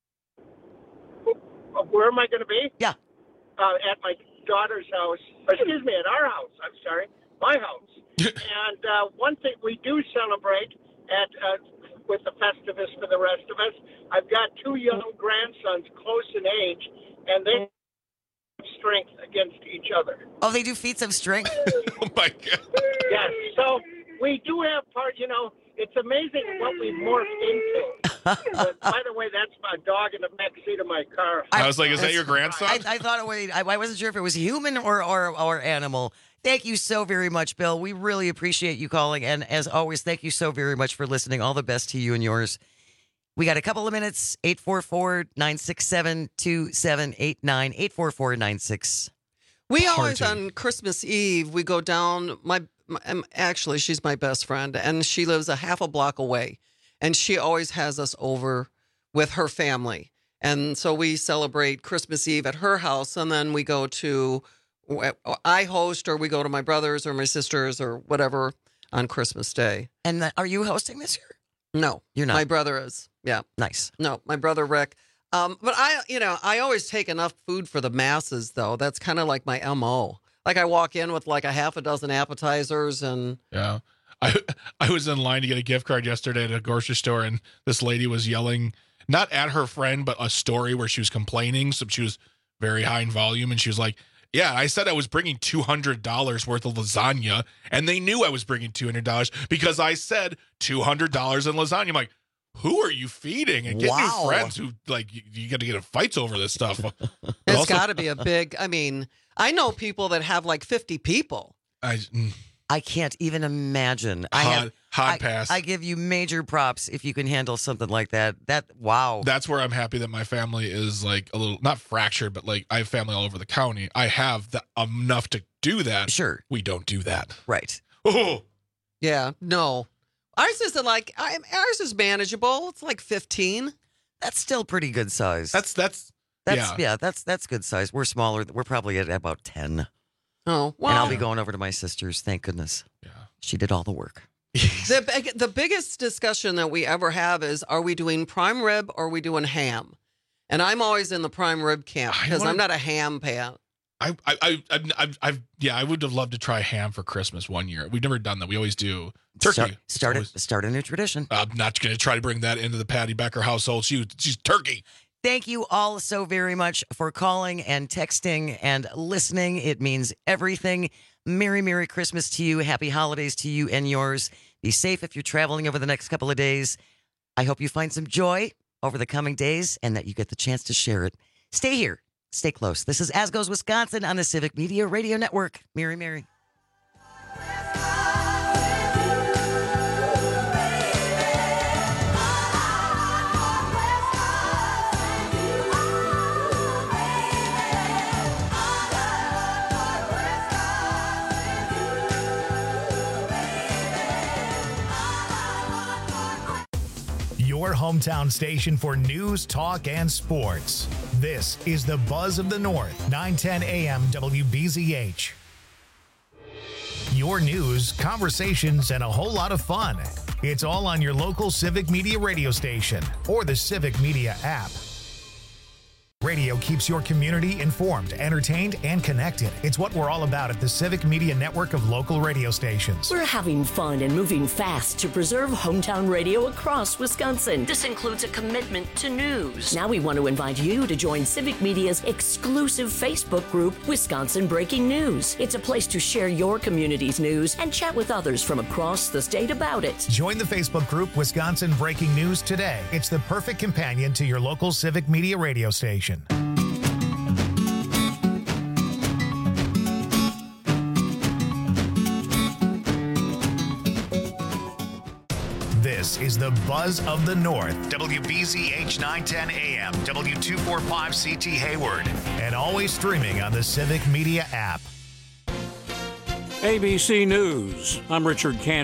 Uh, Where am I going to be? Yeah. Uh, at my daughter's house. Or excuse me, at our house. I'm sorry. My house. And uh, one thing we do celebrate at uh, with the Festivus for the rest of us, I've got two young grandsons close in age, and they have strength against each other. Oh, they do feats of strength? Oh, my God. Yes. So we do have part, you know, it's amazing what we've morphed into. But by the way, that's my dog in the back seat of my car. I was like, is that your grandson? I, I thought it was, I, I wasn't sure if it was human or, or, or animal. Thank you so very much, Bill. We really appreciate you calling. And as always, thank you so very much for listening. All the best to you and yours. We got a couple of minutes. eight four four, nine six seven, two seven eight nine. eight four four, nine six. We always, on Christmas Eve, we go down, my, my um, actually, she's my best friend, and she lives a half a block away. And she always has us over with her family. And so we celebrate Christmas Eve at her house, and then we go to, I host, or we go to my brother's or my sister's or whatever on Christmas Day. And the, are you hosting this year? No. You're not? My brother is. Yeah. Nice. No, my brother Rick. Um, but I, you know, I always take enough food for the masses, though. That's kind of like my M O. Like I walk in with like a half a dozen appetizers and. Yeah. I I was in line to get a gift card yesterday at a grocery store, and this lady was yelling, not at her friend, but a story where she was complaining. So she was very high in volume, and she was like, yeah, I said I was bringing two hundred dollars worth of lasagna, and they knew I was bringing two hundred dollars because I said two hundred dollars in lasagna. I'm like, who are you feeding? And get Wow. new friends who, like, you, you got to get in fights over this stuff. It's Also- got to be a big, I mean, I know people that have like fifty people. I, mm, I can't even imagine. I hot, have, hot I, pass. I give you major props if you can handle something like that. That wow. That's where I'm happy that my family is like a little, not fractured, but like I have family all over the county. I have the, enough to do that. Sure. We don't do that. Right. Oh, Yeah, no. Ours is like, I, ours is manageable. It's like fifteen. That's still pretty good size. that's, that's, That's yeah. yeah, that's that's good size. We're smaller. We're probably at about ten. Oh, well. And I'll be going over to my sister's. Thank goodness. Yeah. She did all the work. The, big- the biggest discussion that we ever have is, are we doing prime rib or are we doing ham? And I'm always in the prime rib camp I because wanna- I'm not a ham pan. I, I, I, I've, I've, I've, yeah, I would have loved to try ham for Christmas one year. We've never done that. We always do turkey. Start start, Always- a, start a new tradition. I'm not going to try to bring that into the Patty Becker household. She, she's turkey. Thank you all so very much for calling and texting and listening. It means everything. Merry, Merry Christmas to you. Happy holidays to you and yours. Be safe if you're traveling over the next couple of days. I hope you find some joy over the coming days and that you get the chance to share it. Stay here. Stay close. This is As Goes Wisconsin on the Civic Media Radio Network. Merry, Merry. Your hometown station for news, talk, and sports. This is the Buzz of the North, nine ten A M W B Z H. Your news, conversations, and a whole lot of fun. It's all on your local Civic Media radio station or the Civic Media app. Radio Radio keeps your community informed, entertained, and connected. It's what we're all about at the Civic Media Network of local radio stations. We're having fun and moving fast to preserve hometown radio across Wisconsin. This includes a commitment to news. Now we want to invite you to join Civic Media's exclusive Facebook group, Wisconsin Breaking News. It's a place to share your community's news and chat with others from across the state about it. Join the Facebook group Wisconsin Breaking News today. It's the perfect companion to your local Civic Media radio station. This is the Buzz of the North. W B Z H nine ten A M, W two forty-five C T Hayward, and always streaming on the Civic Media app. A B C News. I'm Richard Cannon.